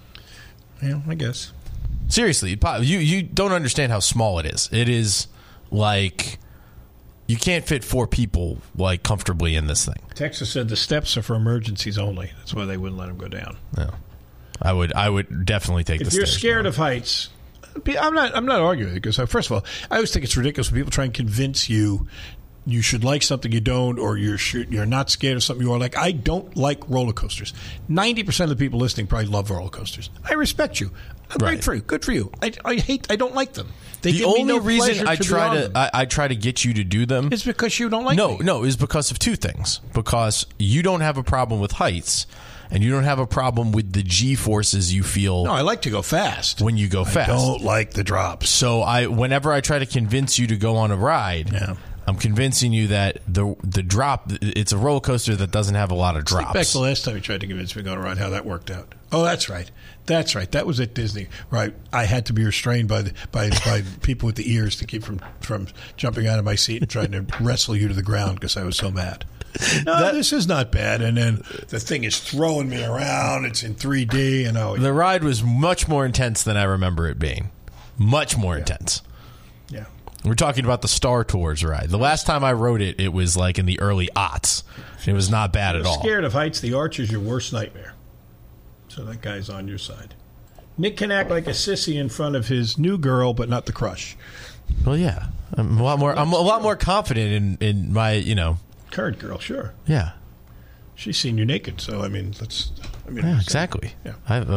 Yeah, I guess. Seriously, you don't understand how small it is. It is like... You can't fit 4 people comfortably in this thing. Texas said the steps are for emergencies only. That's why they wouldn't let them go down. No, I would definitely take the stairs. If you're scared of heights, I'm not arguing because first of all, I always think it's ridiculous when people try and convince you should like something you don't, or you're not scared of something you are. Like, I don't like roller coasters. 90% of the people listening probably love roller coasters. I respect you. I'm great for you. Good for you. I don't like them. The only reason I try to get you to do them is because you don't like them. No, is because of 2 things. Because you don't have a problem with heights, and you don't have a problem with the G-forces you feel. No, I like to go fast. When you go fast. I don't like the drops. So whenever I try to convince you to go on a ride, I'm convincing you that the drop, it's a roller coaster that doesn't have a lot of drops. Think back the last time you tried to convince me to go on a ride, how that worked out. Oh, that's right. That was at Disney. Right. I had to be restrained by people with the ears to keep from jumping out of my seat and trying to wrestle you to the ground because I was so mad. No, this is not bad. And then the thing is throwing me around. It's in 3D. And the ride was much more intense than I remember it being. Much more intense. Yeah. We're talking about the Star Tours ride. The last time I rode it, it was in the early aughts. It was not bad at all. Scared of heights, the arch is your worst nightmare. So that guy's on your side. Nick can act like a sissy in front of his new girl, but not the crush. Well, yeah. I'm a lot more confident in my, current girl, sure. Yeah. She's seen you naked, so yeah, exactly. Yeah.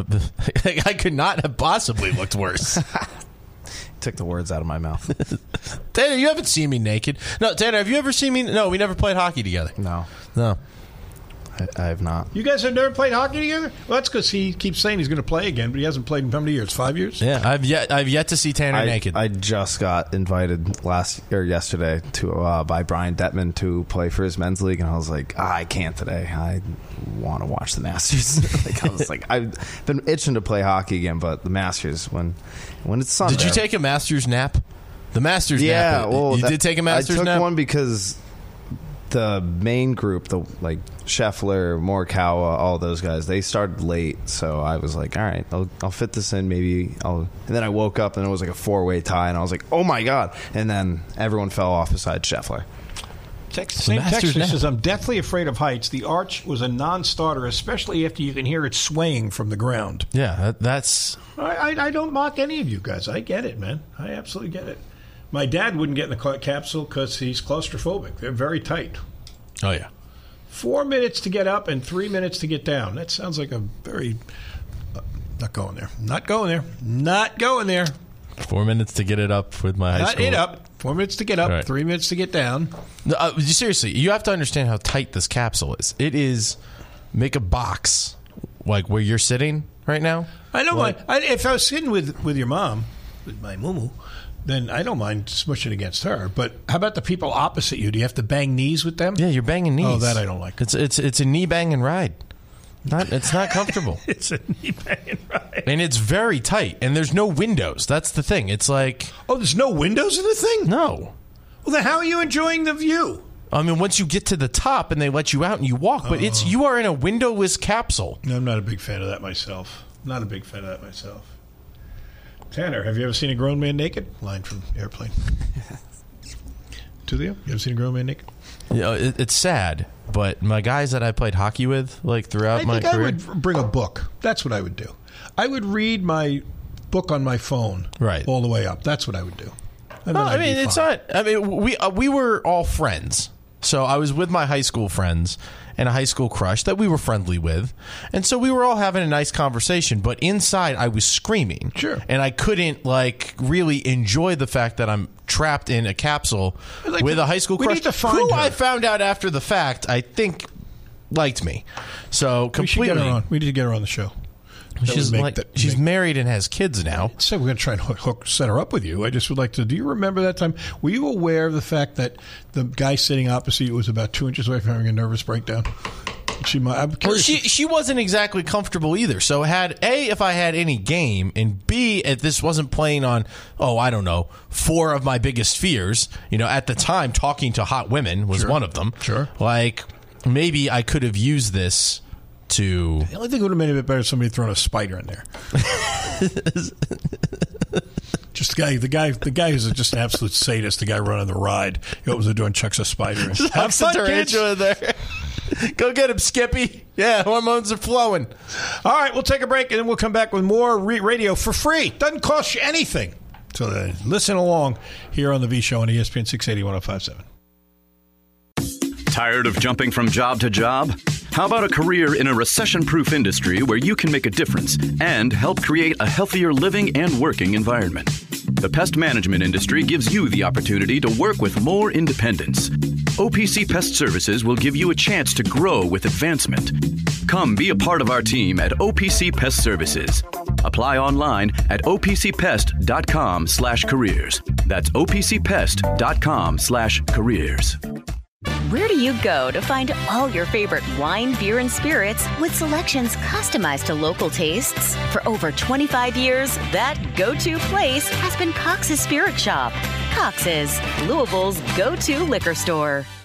I could not have possibly looked worse. Took the words out of my mouth. Tanner, you haven't seen me naked. No, Tanner, have you ever seen me? No, we never played hockey together. No. I have not. You guys have never played hockey together? Well, that's because he keeps saying he's going to play again, but he hasn't played in how many years? 5 years? Yeah, I've yet to see Tanner naked. I just got invited yesterday to by Brian Detman to play for his men's league, and I was like, I can't today. I want to watch the Masters. I've been itching to play hockey again, but the Masters when it's Sunday. Did you take a Masters nap? The Masters nap. Yeah, well, you did take a Masters nap? I took one because the main group, Scheffler, Morikawa, all those guys, they started late, so I was like, all right, I'll fit this in, and then I woke up and it was like a 4-way tie, and I was like, oh my god, and then everyone fell off besides Scheffler. Texas says, I'm deathly afraid of heights. The arch was a non-starter, especially after you can hear it swaying from the ground. Yeah, that's... I don't mock any of you guys. I get it, man. I absolutely get it. My dad wouldn't get in the capsule because he's claustrophobic. They're very tight. Oh, yeah. 4 minutes to get up and 3 minutes to get down. That sounds like a very... not going there. Not going there. Not going there. 4 minutes to get it up with my high school. Not it up. 4 minutes to get up, right. 3 minutes to get down. No, seriously, you have to understand how tight this capsule is. It is... Make a box, where you're sitting right now. I don't mind. If I was sitting with your mom, with my mumu, then I don't mind smushing against her. But how about the people opposite you? Do you have to bang knees with them? Yeah, you're banging knees. Oh, that I don't like. It's a knee banging ride. It's not comfortable. It's a knee banging ride. And it's very tight. And there's no windows. That's the thing. It's like... Oh, there's no windows in the thing? No. Well, then how are you enjoying the view? I mean, once you get to the top and they let you out and you walk, but you are in a windowless capsule. I'm not a big fan of that myself. Tanner, have you ever seen a grown man naked? Line from Airplane. Tulio, you ever seen a grown man naked? It's sad, but my guys that I played hockey with, like throughout my career, I would bring a book. That's what I would do. I would read my book on my phone, right, all the way up. That's what I would do. No, I mean it's not. I mean we were all friends, so I was with my high school friends and a high school crush that we were friendly with, and so we were all having a nice conversation. But inside, I was screaming, and I couldn't really enjoy the fact that I'm trapped in a capsule with a high school crush who I found out after the fact I think liked me. So completely, we need to get her on the show. She's married and has kids now. So we're going to try and set her up with you. I just would like to. Do you remember that time? Were you aware of the fact that the guy sitting opposite you was about 2 inches away from having a nervous breakdown? She wasn't exactly comfortable either. So if I had any game, and B, if this wasn't playing on, I don't know, 4 of my biggest fears. At the time, talking to hot women was one of them. Sure. Like maybe I could have used this. The only thing would have made it better if somebody had thrown a spider in there. Just the guy who's just an absolute sadist. The guy running the ride. He opens the door and chucks a spider in. Have fun, kids. There. Go get him, Skippy. Yeah, hormones are flowing. All right, we'll take a break and then we'll come back with more radio for free. Doesn't cost you anything. So listen along here on the V Show on ESPN 680 1057. Tired of jumping from job to job? How about a career in a recession-proof industry where you can make a difference and help create a healthier living and working environment? The pest management industry gives you the opportunity to work with more independence. OPC Pest Services will give you a chance to grow with advancement. Come be a part of our team at OPC Pest Services. Apply online at opcpest.com/careers. That's opcpest.com/careers. Where do you go to find all your favorite wine, beer, and spirits with selections customized to local tastes? For over 25 years, that go-to place has been Cox's Spirit Shop. Cox's, Louisville's go-to liquor store.